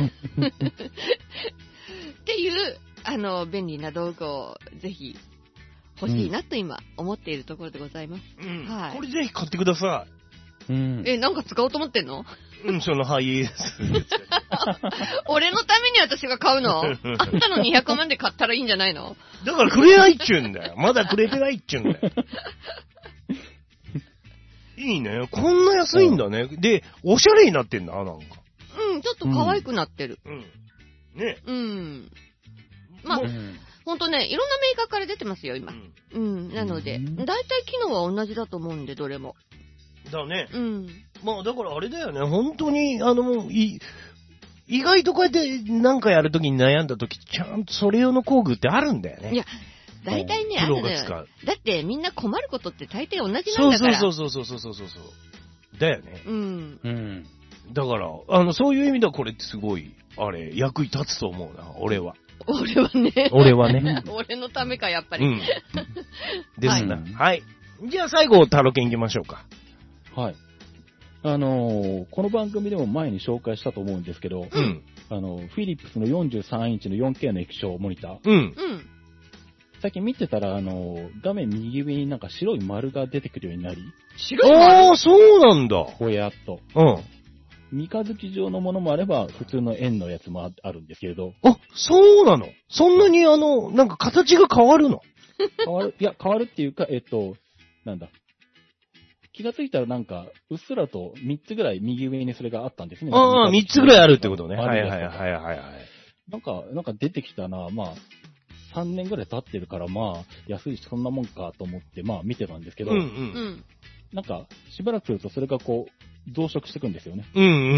っていう、便利な道具をぜひ欲しいなと今思っているところでございます。 これぜひ買ってください。なんか使おうと思ってんの？ そのハイエース。 俺のために私が買うの？あんたの200万で買ったらいいんじゃないの？ だからくれないっちゅうんだよ。まだくれてないっちゅうんだよ。いいね。こんな安いんだね。で、おしゃれになってんだ、なんか。 ちょっと可愛くなってる。 ね。 まあ、ほんとね、いろんなメーカーから出てますよ、今。なので、大体機能は同じだと思うんで、どれも。 だね。まあだからあれだよね、本当に、意外とこうやってなんかやるときに悩んだとき、ちゃんとそれ用の工具ってあるんだよね。 いや、大体ね、あるのよ。だってみんな困ることって大抵同じなんだから。 そう。だよね。だから、そういう意味ではこれってすごい、役に立つと思うな、俺は。 俺はね。俺のためか、やっぱり。 ですな。はい。じゃあ最後、タロケン行きましょうか。 はい。この番組でも前に紹介したと思うんですけど、フィリップスの43インチの 4K の液晶モニター。最近見てたら、画面右上になんか白い丸が出てくるようになり。 白い丸？ そうなんだ。 ぼやっと。三日月状のものもあれば、普通の円のやつもあるんですけれど。 そうなの？そんなになんか形が変わるの？ 変わるっていうか、なんだ。気がついたらなんか、うっすらと3つぐらい右上にそれがあったんですね。 3つぐらいあるってことね。はい。 なんか出てきたな、まあ、3年ぐらい経ってるから、まあ、安いしそんなもんかと思って、まあ見てたんですけど、なんか、しばらくするとそれがこう、増殖していくんですよね。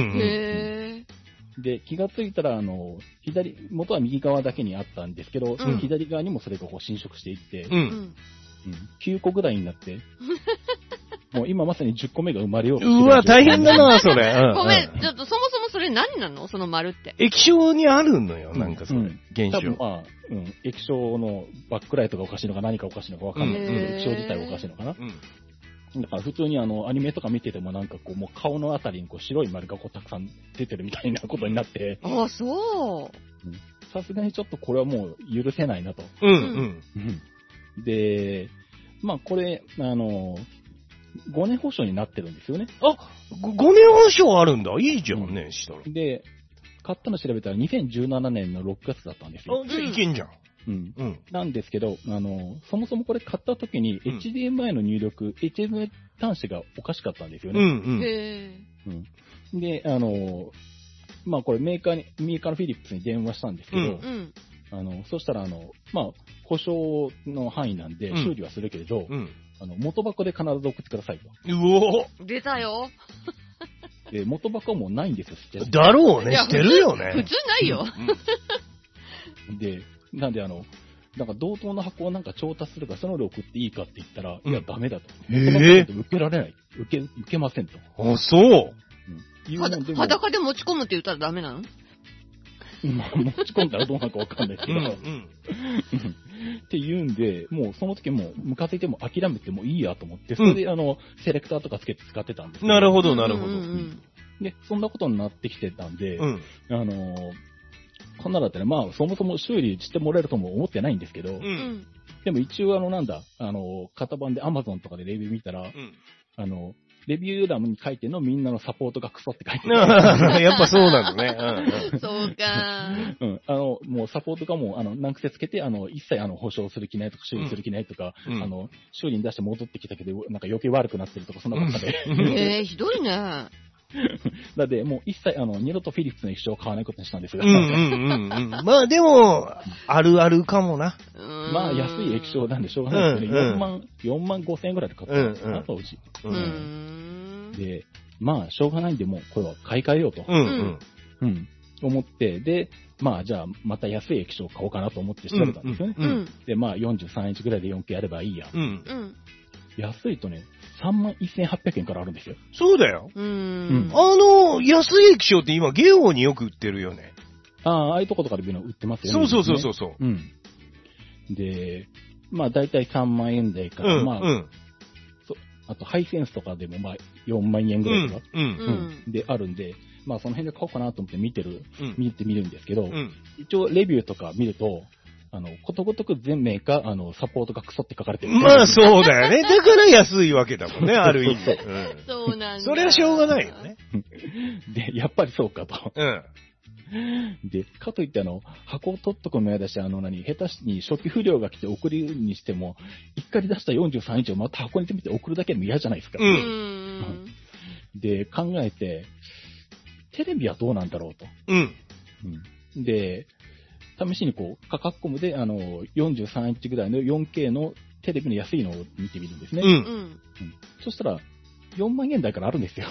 で、気がついたら、元は右側だけにあったんですけど、左側にもそれがこう侵食していって、9個ぐらいになって、もう今まさに10個目が生まれようとしてる。 うわ、大変だな、それ。 ごめん、ちょっとそもそもそれ何なの？その丸って。 液晶にあるのよ、なんかそれ。現象。 多分まあ、液晶のバックライトがおかしいのか何かおかしいのかわかんないけど、液晶自体がおかしいのかな。だから普通にアニメとか見ててもなんかこう、もう顔のあたりにこう白い丸がこうたくさん出てるみたいなことになって。 そう。 さすがにちょっとこれはもう許せないなと。で、まあこれ、5年保証になってるんですよね。 5年保証あるんだ。いいじゃんね、したら。 で、買ったの調べたら2017年の6月だったんですよ。 じゃあいけんじゃん。 なんですけど、そもそもこれ買った時に HDMI の入力、HDMI 端子がおかしかったんですよね。で、まあこれメーカーのフィリップスに電話したんですけど、そしたらまあ、保証の範囲なんで修理はするけれど、元箱で必ず送ってくださいと。 出たよ。 で、元箱はもうないんですよ、知ってる。 だろうね、してるよね。 普通ないよ。 で、なんでなんか同等の箱をなんか調達するから、その量送っていいかって言ったら、いや、ダメだと。受けられない。受けませんと。 あ、そう。 裸で持ち込むって言ったらダメなの？ まあ、持ち込んだらどうなるかわかんないけど。って言うんで、もうその時もムカついても諦めてもいいやと思って、それでセレクターとかつけて使ってたんです。 なるほど、なるほど。 で、そんなことになってきてたんで、こんなだったら、まあ、そもそも修理してもらえるとも思ってないんですけど、でも一応型番で Amazon とかでレビュー見たら、レビュー欄に書いてるのみんなのサポートがクソって書いてる。 やっぱそうなんだね。そうか。 もうサポートがもう、難癖つけて、一切保証する気ないとか、修理する気ないとか、修理に出して戻ってきたけど、なんか余計悪くなってるとか、そんなことで。 ひどいね。 だって、もう一切、二度とフィリップスの液晶を買わないことにしたんですが。 まあでも、あるあるかもな。 まあ、安い液晶なんでしょうがないですけど、4万5千円ぐらいで買ったんですよ、うち。で、まあ、しょうがないんで、もう、これは買い替えようと。思って、で、まあ、じゃあ、また安い液晶を買おうかなと思って調べたんですよね。で、まあ、43インチぐらいで 4K やればいいや。安いとね、31,800円からあるんですよ。 そうだよ。安い液晶って今、ゲオによく売ってるよね。 ああいうとことかで売ってますよね。 そう。 で、まあ、だいたい3万円台から、まあ、あと、ハイセンスとかでも、まあ、4万円ぐらいとか、であるんで、まあ、その辺で買おうかなと思って見てみるんですけど、一応、レビューとか見ると、ことごとく全メーカー、サポートがクソって書かれてる。 まあそうだよね。だから安いわけだもんね、ある意味。 そうなんだ。 それはしょうがないよね。 で、やっぱりそうかと。で、かといって箱を取っとくのやだし、下手に初期不良が来て送るにしても、一回出した43インチをまた箱に詰めて送るだけでも嫌じゃないですか。で、考えて、テレビはどうなんだろうと。で、試しに価格コムで、43インチぐらいの 4K のテレビの安いのを見てみるんですね。そしたら、4万円台からあるんですよ。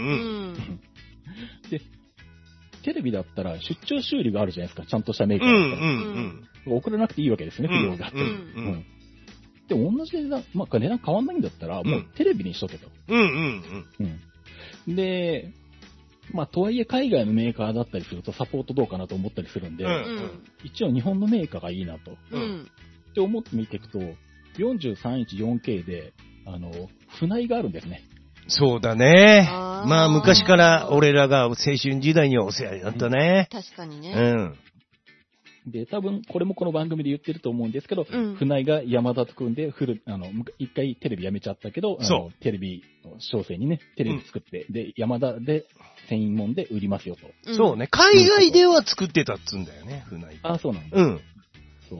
で、テレビだったら出張修理があるじゃないですか、ちゃんとしたメーカーだったら。送らなくていいわけですね、不良があって。で、同じ値段、まあ、値段変わんないんだったら、もうテレビにしとけと。で、まあ、とはいえ海外のメーカーだったりするとサポートどうかなと思ったりするんで、一応日本のメーカーがいいなと。って思って見ていくと、43インチ 4K で、船井があるんですね。 そうだね。まあ、昔から俺らが青春時代にはお世話になったね。 確かにね。 で、多分、これもこの番組で言ってると思うんですけど、船井が山田と組んで、一回テレビやめちゃったけど、テレビ商戦にね、テレビ作って、で、山田で専門で売りますよと。 そうね。海外では作ってたっつうんだよね、船井。 あ、そうなんだ。そう。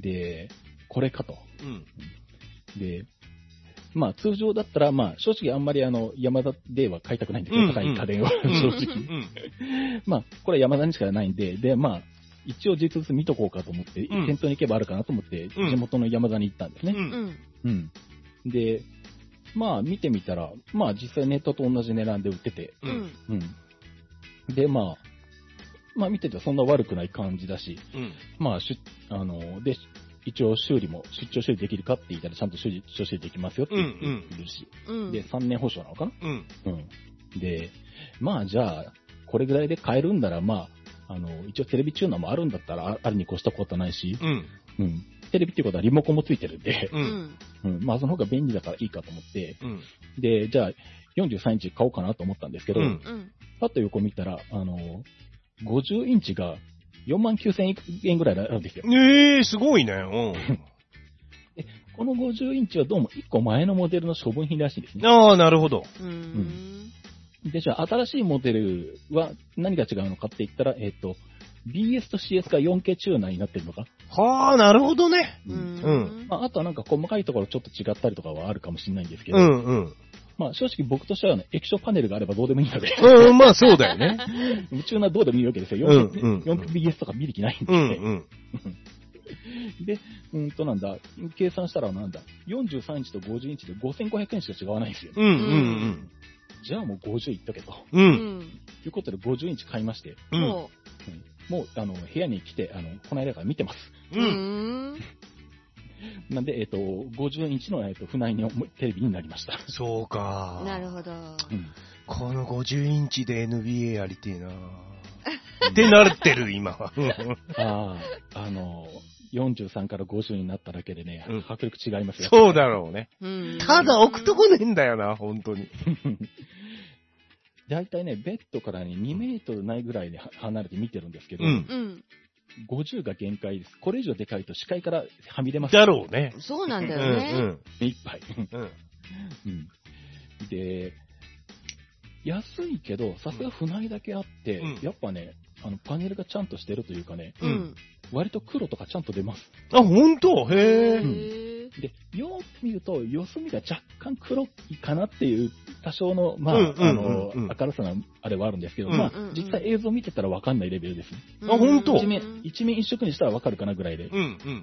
で、これかと。で、まあ、通常だったら、まあ、正直あんまり山田では買いたくないんですけど、高い家電を、正直。まあ、これ山田にしかないんで、で、まあ、一応実物見とこうかと思って、店頭に行けばあるかなと思って、地元の山田に行ったんですね。で、まあ見てみたら、まあ実際ネットと同じ値段で売ってて、で、まあ見ててそんな悪くない感じだし、まあで、一応出張修理できるかって言ったらちゃんと出張修理できますよって言ってるし、で、3年保証なのかな、で、まあじゃあ、これぐらいで買えるんなら、まあ、一応テレビチューナーもあるんだったら、あるに越したことないし、テレビっていうことはリモコンもついてるんで、まあその方が便利だからいいかと思って、で、じゃあ43インチ買おうかなと思ったんですけど、パッと横見たら、50インチが49,000円ぐらいあるんですよ。 すごいね。 でこの50インチはどうも1個前のモデルの処分品らしいですね。 ああ、なるほど。 で、じゃあ、新しいモデルは何が違うのかって言ったら、BS と CS が 4K チューナーになってるのか。 はあ、なるほどね。 まあ、あとはなんか細かいところちょっと違ったりとかはあるかもしれないんですけど、まあ、正直僕としては、液晶パネルがあればどうでもいいので。 まあ、そうだよね。 チューナーどうでもいいわけですよ。4BS とか見る気ないんで。で、なんだ、計算したらなんだ、43インチと50インチで5,500円しか違わないんですよ。じゃあもう50いっとけと。いうことで50インチ買いまして。 もう、部屋に来て、この間から見てます。 うん。 なんで、50インチの、船のテレビになりました。 そうか。 なるほど。 この50インチで NBA やりてえなってなってる、今は。 43から50になっただけでね、迫力違いますよ。 そうだろうね。ただ置くとこねえんだよな、本当に。 だいたいね、ベッドからね、2メートルないぐらいで離れて見てるんですけど、50が限界です。これ以上でかいと視界からはみ出ます。 だろうね。 そうなんだよね。 いっぱい。で、安いけど、さすが船井だけあって、やっぱね、パネルがちゃんとしてるというかね、割と黒とかちゃんと出ます。 あ、ほんと？へぇで、よく見ると、四隅が若干黒いかなっていう、多少の、まあ、明るさのあれはあるんですけど、まあ、実際映像見てたらわかんないレベルですね。 あ、ほんと？ 一面一色にしたらわかるかなぐらいで。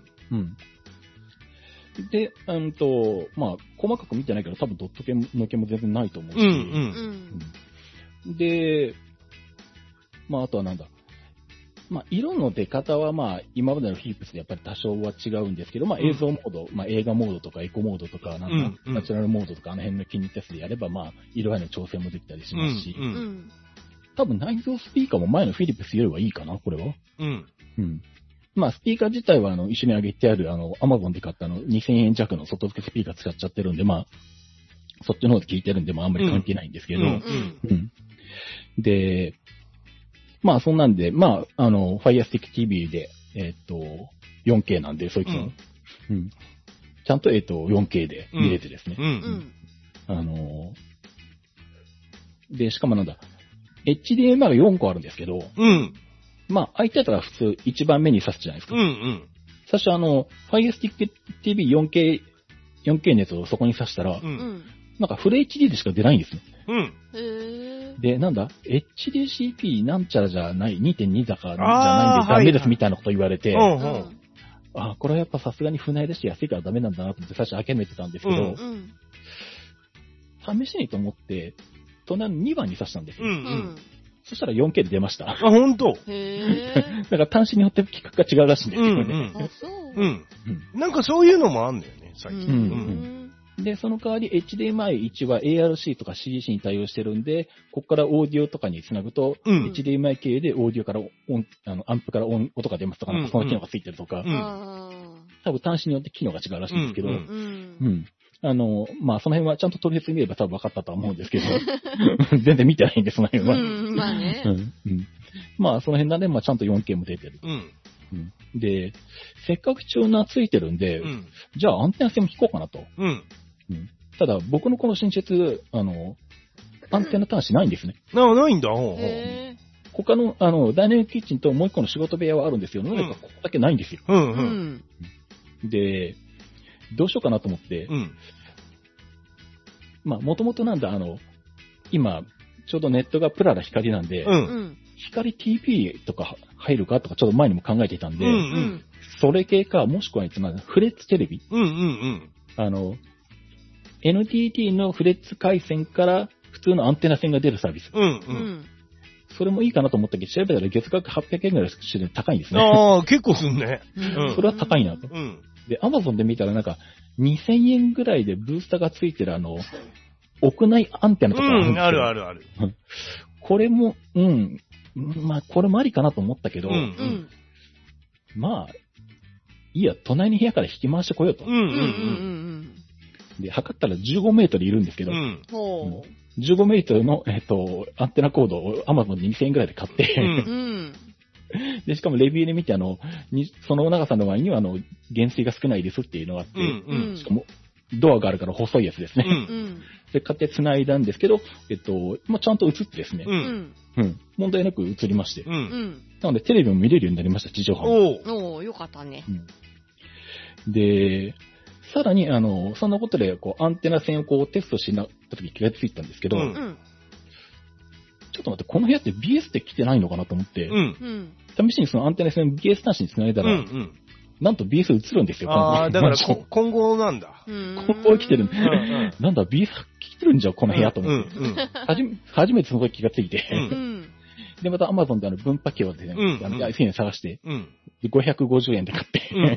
で、まあ、細かく見てないけど、多分ドット系の毛も全然ないと思うし。で、まあ、あとはなんだ。まあ、色の出方はまあ、今までのフィリップスでやっぱり多少は違うんですけど、まあ、映像モード、まあ、映画モードとかエコモードとか、なんか、ナチュラルモードとか、あの辺の気に入ったやつでやれば、まあ、色合いの調整もできたりしますし、多分内蔵スピーカーも前のフィリップスよりはいいかな、これは。まあ、スピーカー自体は、一緒に上げてある、アマゾンで買った2000円弱の外付けスピーカー使っちゃってるんで、まあ、そっちの方で聞いてるんで、まあ、あんまり関係ないんですけど、で、まあ、そんなんで、まあ、Fire Stick TV で、4K なんで、そいつの、ちゃんと、4K で見れてですね。で、しかもなんだ、HDMI が4個あるんですけど、まあ、相手だったら普通一番目に挿すじゃないですか。最初Fire Stick TV 4K のやつをそこに挿したら、なんかフル HD でしか出ないんですね。で、なんだ ?HDCP なんちゃらじゃない、2.2 坂じゃないんでダメですみたいなこと言われて、これはやっぱさすがに船井だし安いからダメなんだなと思って最初諦めてたんですけど、試しにと思って、隣の2番に挿したんですよ。そしたら 4K で出ました。 あ、ほんと？ だから端子によって規格が違うらしいんですよね。 なんかそういうのもあんだよね、最近。 で、その代わり HDMI1 は ARC とか CDC に対応してるんで、ここからオーディオとかにつなぐと、HDMI 系でオーディオからアンプから音が出ますとか、その機能がついてるとか、多分端子によって機能が違うらしいんですけど、まあ、その辺はちゃんと取説見れば多分分かったとは思うんですけど、全然見てないんで、その辺は。 まあね。 まあ、その辺なんで、まあ、ちゃんと 4K も出てる。で、せっかくチューナーついてるんで、じゃあアンテナ線も引こうかなと。ただ、僕のこの新設、アンテナ端子ないんですね。 ないんだ。 他の、ダイナミックキッチンともう一個の仕事部屋はあるんですよ。なぜかここだけないんですよ。で、どうしようかなと思って、まあ、もともとなんだ、今、ちょうどネットがプララ光なんで、光 TP とか入るかとかちょっと前にも考えていたんで、それ系か、もしくはフレッツテレビ。NTT のフレッツ回線から普通のアンテナ線が出るサービス。それもいいかなと思ったけど、調べたら月額800円ぐらいして高いんですね。 ああ、結構すんね。 それは高いなと。で、Amazon で見たらなんか、2000円ぐらいでブースターがついてる屋内アンテナとかあるんですよ。 あるある。 これも、まあ、これもありかなと思ったけど、まあ、いいや、隣の部屋から引き回してこようと。で、測ったら15メートルいるんですけど、15メートルの、アンテナコードを Amazon で2000円ぐらいで買って、で、しかもレビューで見て、その長さの割には、減衰が少ないですっていうのがあって、しかも、ドアがあるから細いやつですね。で、買って繋いだんですけど、まあ、ちゃんと映ってですね、問題なく映りまして、なのでテレビも見れるようになりました、地上波。 よかったね。 で、さらに、そんなことで、アンテナ線をテストしなった時気がついたんですけど、ちょっと待って、この部屋って BS って来てないのかなと思って、試しにそのアンテナ線を BS 端子に繋いだら、なんと BS 映るんですよ。 だから今後なんだ。 今後来てる。なんだ、BS 来てるんじゃん、この部屋と思って。初めてその時気がついて。 で、また Amazon で分派器をですね、1000円探して、550円で買って、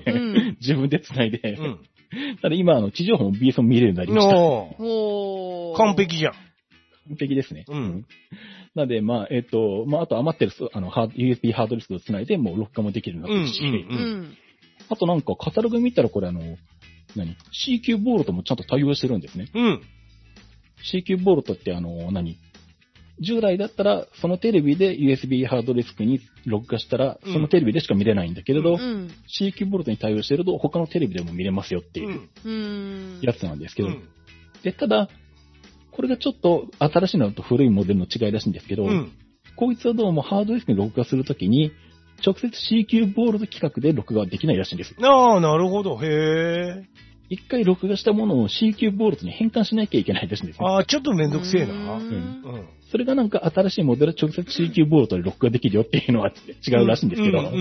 自分で繋いで、ただ今、地上波も BS も見れるようになりました。 完璧じゃん。 完璧ですね。なので、まあ、あと余ってる、USB ハードディスクを繋いで、もう録画もできるようになってるし、あとなんか、カタログ見たらこれCQ ボルトもちゃんと対応してるんですね。CQ ボルトって従来だったら、そのテレビで USB ハードディスクに録画したら、そのテレビでしか見れないんだけれど、CQ ボルトに対応してると、他のテレビでも見れますよっていうやつなんですけど、で、ただ、これがちょっと新しいのと古いモデルの違いらしいんですけど、こいつはどうもハードディスクに録画するときに、直接 CQ ボルト規格で録画できないらしいんです。 ああ、なるほど。へえ。 一回録画したものを CQ ボルトに変換しなきゃいけないらしいんですね。 ああ、ちょっとめんどくせえな。 それがなんか新しいモデルは直接 CQ ボルトで録画できるよっていうのは違うらしいんですけど、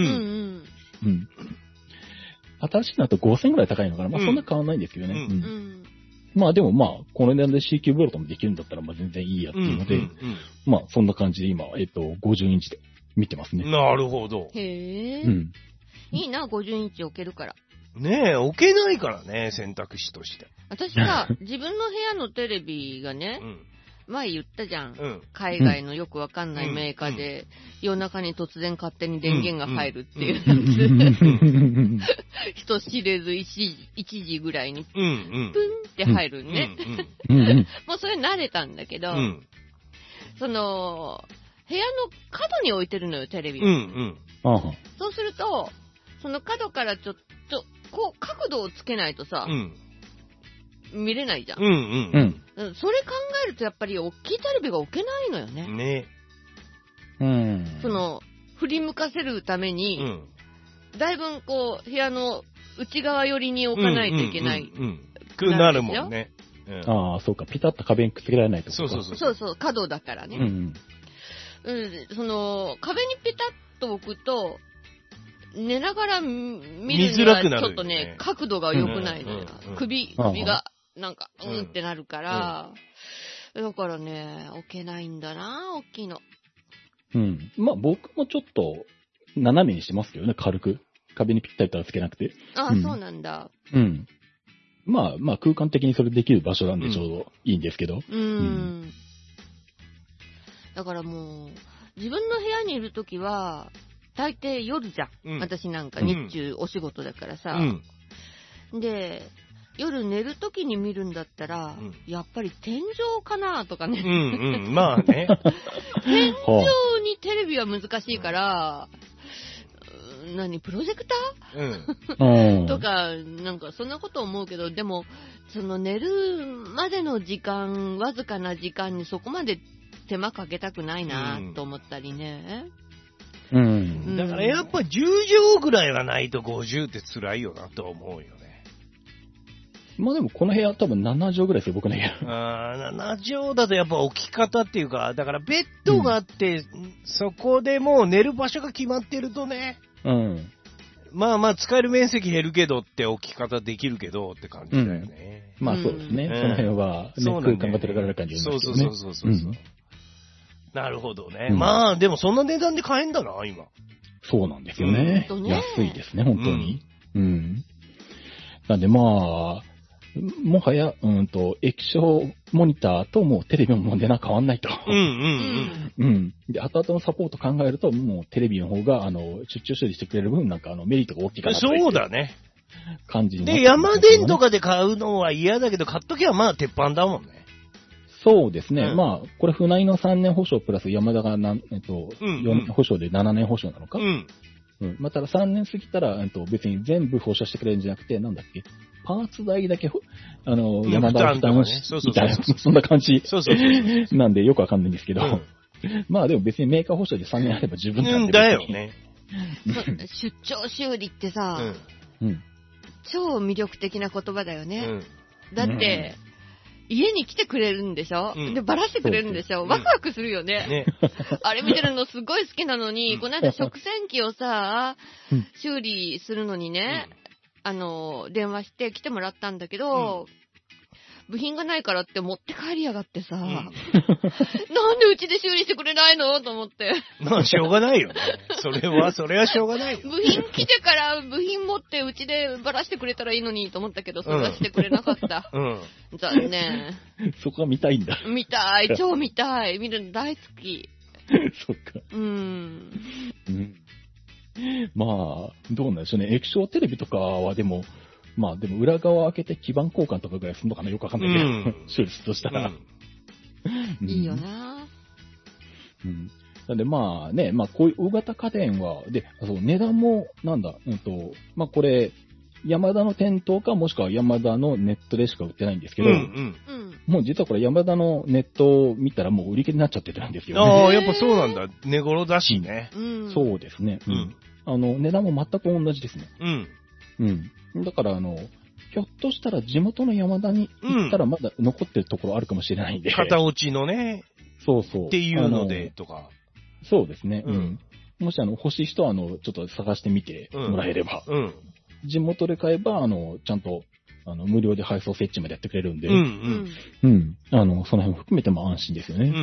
新しいのだと5000ぐらい高いのかな。まあそんな変わんないんですけどね。まあでもまあ、この値段で CQ ボルトもできるんだったらまあ全然いいやっていうので、まあそんな感じで今、50インチで見てますね。 なるほど。 へえ。いいな、50インチ置けるから。 ねえ、置けないからね、選択肢として。 私さ、自分の部屋のテレビがね、前言ったじゃん。海外のよくわかんないメーカーで、夜中に突然勝手に電源が入るっていうやつ。人知れず1時ぐらいに、プンって入るね。もうそれ慣れたんだけど、部屋の角に置いてるのよ、テレビ。そうすると、その角からちょっと、こう、角度をつけないとさ、見れないじゃん。それ考えるとやっぱり大きいテレビが置けないのよね。振り向かせるために、だいぶこう、部屋の内側寄りに置かないといけない。 なるもんね。 ああ、そうか。ピタッと壁にくっつけられないと。 そう、角だからね。壁にピタッと置くと、寝ながら見るにはちょっとね、角度が良くないのよ。首が、なんか、ってなるから、だからね、置けないんだな、大きいの。 まあ僕もちょっと、斜めにしてますけどね、軽く。壁にぴったりとはつけなくて。 ああ、そうなんだ。 まあ空間的にそれできる場所なんでちょうどいいんですけど。 だからもう、自分の部屋にいるときは、大抵夜じゃん。私なんか日中お仕事だからさ。で、夜寝るときに見るんだったら、やっぱり天井かなとかね。 まあね。 天井にテレビは難しいから、プロジェクターとか、なんかそんなこと思うけど、でも、寝るまでの時間、わずかな時間にそこまで手間かけたくないなと思ったりね。 だからやっぱ10畳ぐらいはないと50って辛いよなと思うよね。 まあでもこの部屋多分7畳ぐらいですよ、僕の部屋。 7畳だとやっぱ置き方っていうか、だからベッドがあって、そこでもう寝る場所が決まってるとね。まあまあ使える面積減るけどって置き方できるけどって感じだよね。 まあそうですね。その辺は、空間が取れられる感じがしますね。 そう。なるほどね。まあでもそんな値段で買えんだな、今。 そうなんですよね。安いですね、本当に。なんでまあ、もはや、液晶モニターともうテレビも値段変わんないと。で、後々のサポート考えると、もうテレビの方が、出張処理してくれる分、なんかメリットが大きいかなと。 そうだね。 感じにで、ヤマデンとかで買うのは嫌だけど、買っときゃまあ鉄板だもんね。 そうですね。まあ、これ、船井の3年保証プラス山田が4年保証で7年保証なのか。まあ、ただ3年過ぎたら、別に全部保証してくれるんじゃなくて、なんだっけ、パーツ代だけ、山田が負担し、みたいな、そんな感じ。なんでよくわかんないんですけど。まあでも別にメーカー保証で3年あれば十分なんで。 だよね。 出張修理ってさ、超魅力的な言葉だよね。だって、家に来てくれるんでしょ、で、ばらしてくれるんでしょ、ワクワクするよね。あれ見てるのすごい好きなのに、この間食洗機をさ、修理するのにね、電話して来てもらったんだけど、 部品がないからって持って帰りやがってさ、 うんなんでうちで修理してくれないのと思って。 まあ、しょうがないよね。それはしょうがないよ。 部品来てから部品持ってうちでばらしてくれたらいいのにと思ったけど、それはしてくれなかった。 うん。 残念。 そこは見たいんだ。 見たい、超見たい。見るの大好き。 そっか。 うん。 まあ、どうなんでしょうね。液晶テレビとかはでも、まあでも裏側開けて基板交換とかぐらいするのかな、よくわかんないけど、手術としたら。 いいよな。 なんでまあね、まあこういう大型家電は、で、そう値段も、なんだ、まあこれ、ヤマダの店頭かもしくはヤマダのネットでしか売ってないんですけど、もう実はこれヤマダのネットを見たらもう売り切れになっちゃってたんですよね。 ああ、やっぱそうなんだ。値頃だしね。 そうですね。値段も全く同じですね。だからひょっとしたら地元のヤマダに行ったらまだ残ってるところあるかもしれないんで。 片落ちのね。 そうそう。 っていうので、とか。 そうですね。もし欲しい人はちょっと探してみてもらえれば。地元で買えば、ちゃんと、無料で配送設置までやってくれるんで、その辺も含めても安心ですよね。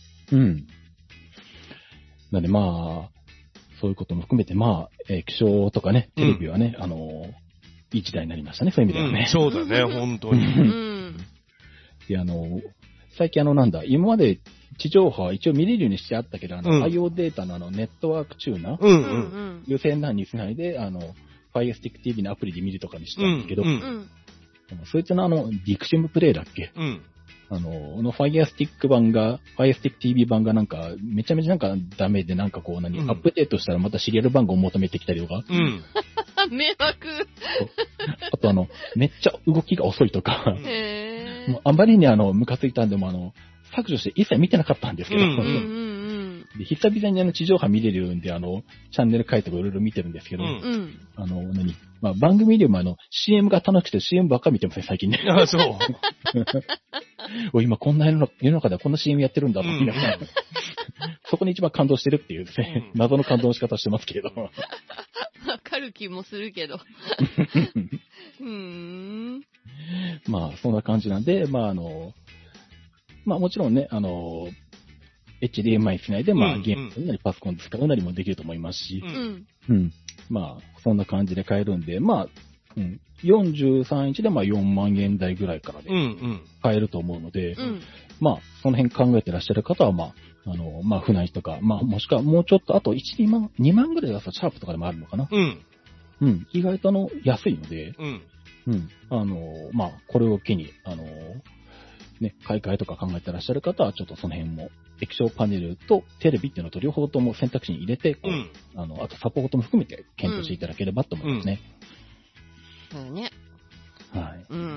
なんでまあ、そういうことも含めて、まあ、液晶とかね、テレビはね、いい時代になりましたね、そういう意味ではね。 そうだね、本当に。 で、最近なんだ、今まで地上波は一応見れるようにしてあったけど、IO データのネットワークチューナー、有線 LAN につないで、Fire Stick TV のアプリで見るとかにしたんですけど、そいつのディクシムプレイだっけ、Fire Stick 版が、Fire Stick TV 版がなんか、めちゃめちゃなんかダメで、なんかこうアップデートしたらまたシリアル番号を求めてきたりとか。 迷惑。 あとめっちゃ動きが遅いとか。もうあまりにムカついたんでも削除して一切見てなかったんですけど。で久々に地上波見れるんで、チャンネル変えていろいろ見てるんですけど、まあ、番組でもCM が楽しくて CM ばっか見てますね、最近ね。 ああ、そう。 今こんな世の中ではこんな CM やってるんだと思いながら、そこに一番感動してるっていうですね、謎の感動の仕方してますけれども。 わかる気もするけど。 まあ、そんな感じなんで、まあまあもちろんね、HDMI つないで、まあゲームするなりパソコン使うなりもできると思いますし、まあ、そんな感じで買えるんで、まあ、43インチでまあ4万円台ぐらいからで買えると思うので、まあ、その辺考えてらっしゃる方は、まあ、まあ、船市とか、まあ、もしくはもうちょっと、あと1、2万ぐらいだとシャープとかでもあるのかな。意外と安いので、まあ、これを機に、ね、買い替えとか考えてらっしゃる方は、ちょっとその辺も、液晶パネルとテレビっていうのと両方とも選択肢に入れて、こうあとサポートも含めて検討していただければと思いますね。 そうね。 はい。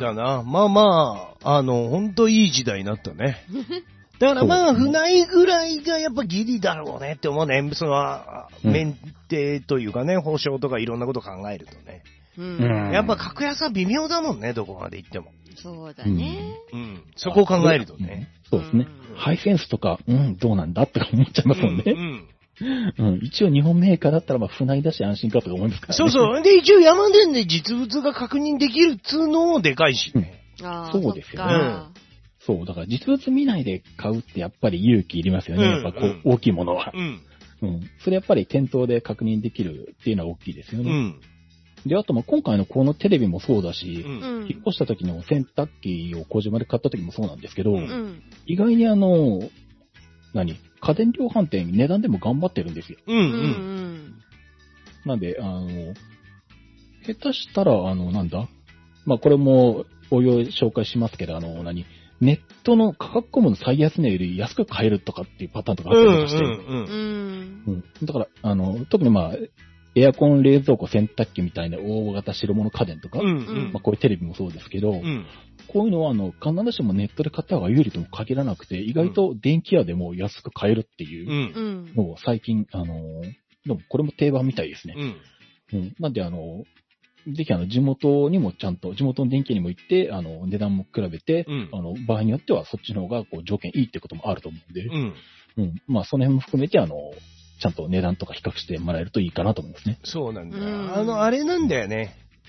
だな。まあまあ、ほんといい時代になったね。だからまあ、船井ぐらいがやっぱギリだろうねって思うね。その、メンテというかね、保証とかいろんなこと考えるとね。やっぱ格安は微妙だもんね、どこまで行っても。 そうだね。 そこを考えるとね。 そうですね。ハイセンスとか、どうなんだって思っちゃいますもんね。一応日本メーカーだったら、まあ、船井だし安心かと思いますからね。 そうそう。で、一応山電で実物が確認できるっつうのもでかいしね。 そうですよね。そう、だから実物見ないで買うってやっぱり勇気いりますよね。やっぱこう、大きいものは。それやっぱり店頭で確認できるっていうのは大きいですよね。で、あと今回のこのテレビもそうだし、引っ越した時の洗濯機を小島で買った時もそうなんですけど、意外に家電量販店値段でも頑張ってるんですよ。なんで、下手したら、まあ、これも、おいおい紹介しますけど、ネットの価格コムの最安値より安く買えるとかっていうパターンとかあったりとかして。だから、特にまあ、エアコン、冷蔵庫、洗濯機みたいな大型白物家電とか、まあこういうテレビもそうですけど、こういうのは必ずしもネットで買った方が有利とも限らなくて、意外と電気屋でも安く買えるっていうのを最近、でもこれも定番みたいですね。なんでぜひ地元にもちゃんと、地元の電気屋にも行って、値段も比べて、場合によってはそっちの方がこう条件いいってこともあると思うんで、まあその辺も含めてちゃんと値段とか比較してもらえるといいかなと思いますね。 そうなんだ。あれなんだよね。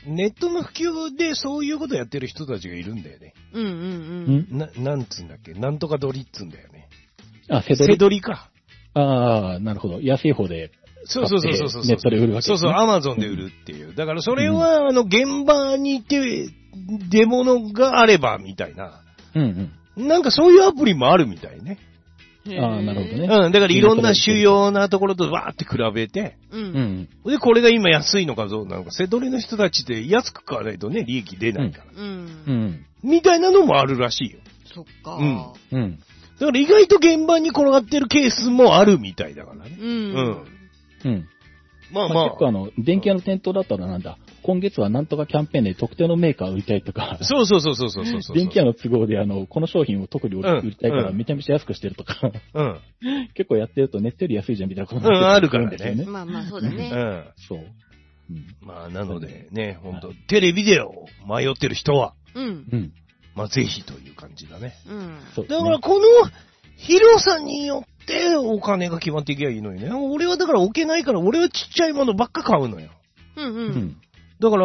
ネットの普及でそういうことやってる人たちがいるんだよね。 うんうんうん。 なんつうんだっけ、なんとかドリっつうんだよね。 あ、セドリか。 ああ、なるほど。安い方で。 そうそうそうそう。 ネットで売るわけですね。 そうそう、アマゾンで売るっていう。だからそれは、現場に行って、出物があれば、みたいな。 うんうん。 なんかそういうアプリもあるみたいね。 ああ、なるほどね。 うん、だからいろんな主要なところとわーって比べて、 うん。 で、これが今安いのかどうなのか、セドリの人たちって安く買わないとね、利益出ないから。 うん。 うん。 みたいなのもあるらしいよ。 そっか。 うん。 だから意外と現場に転がってるケースもあるみたいだからね。 うん。 まあまあ。 結構電気屋の店頭だったらなんだ、今月はなんとかキャンペーンで特定のメーカーを売りたいとか。 そう。 電気屋の都合でこの商品を特に売りたいからめちゃめちゃ安くしてるとか。結構やってるとネットより安いじゃんみたいなことになってるんですよね。 まあまあそうだね。 そう。 まあなのでね、本当テレビで迷ってる人は、まあぜひという感じだね。だからこの広さによってお金が決まっていけばいいのにね。俺はだから置けないから、俺はちっちゃいものばっか買うのよ。だから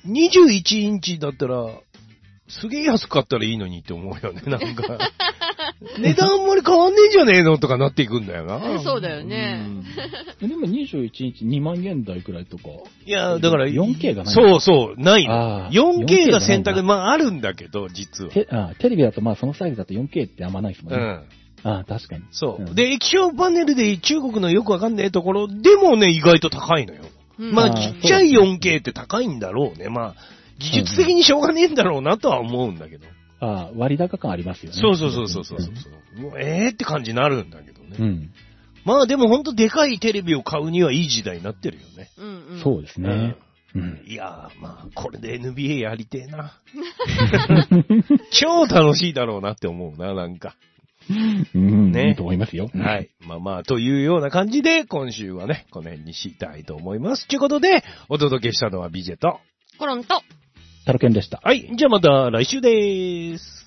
、21インチだったら、すげえ安く買ったらいいのにって思うよね、なんか。値段あんまり変わんねえじゃねえのとかなっていくんだよな。 そうだよね。 でも21インチ2万円台くらいとか。 いや、だから、 4K がない。 そう、ないの。4K が選択、まああるんだけど、実は。 テレビだとまあそのサイズだと 4K ってあんまないですもんね。確かに。 そう。で、液晶パネルで中国のよくわかんないところでもね、意外と高いのよ。まあ、ちっちゃい 4K って高いんだろうね。まあ、技術的にしょうがねえんだろうなとは思うんだけど。 割高感ありますよね。 そう。って感じになるんだけどね。まあでもほんとでかいテレビを買うにはいい時代になってるよね。 そうですね。 いやー、まあ、これで NBA やりてえな。超楽しいだろうなって思うな、なんか。 ね。いいと思いますよ。 はい。まあ、というような感じで、今週はね、この辺にしたいと思います。ということで、お届けしたのはビジェと、 コロンと、 タロケンでした。 はい。じゃあまた来週でーす。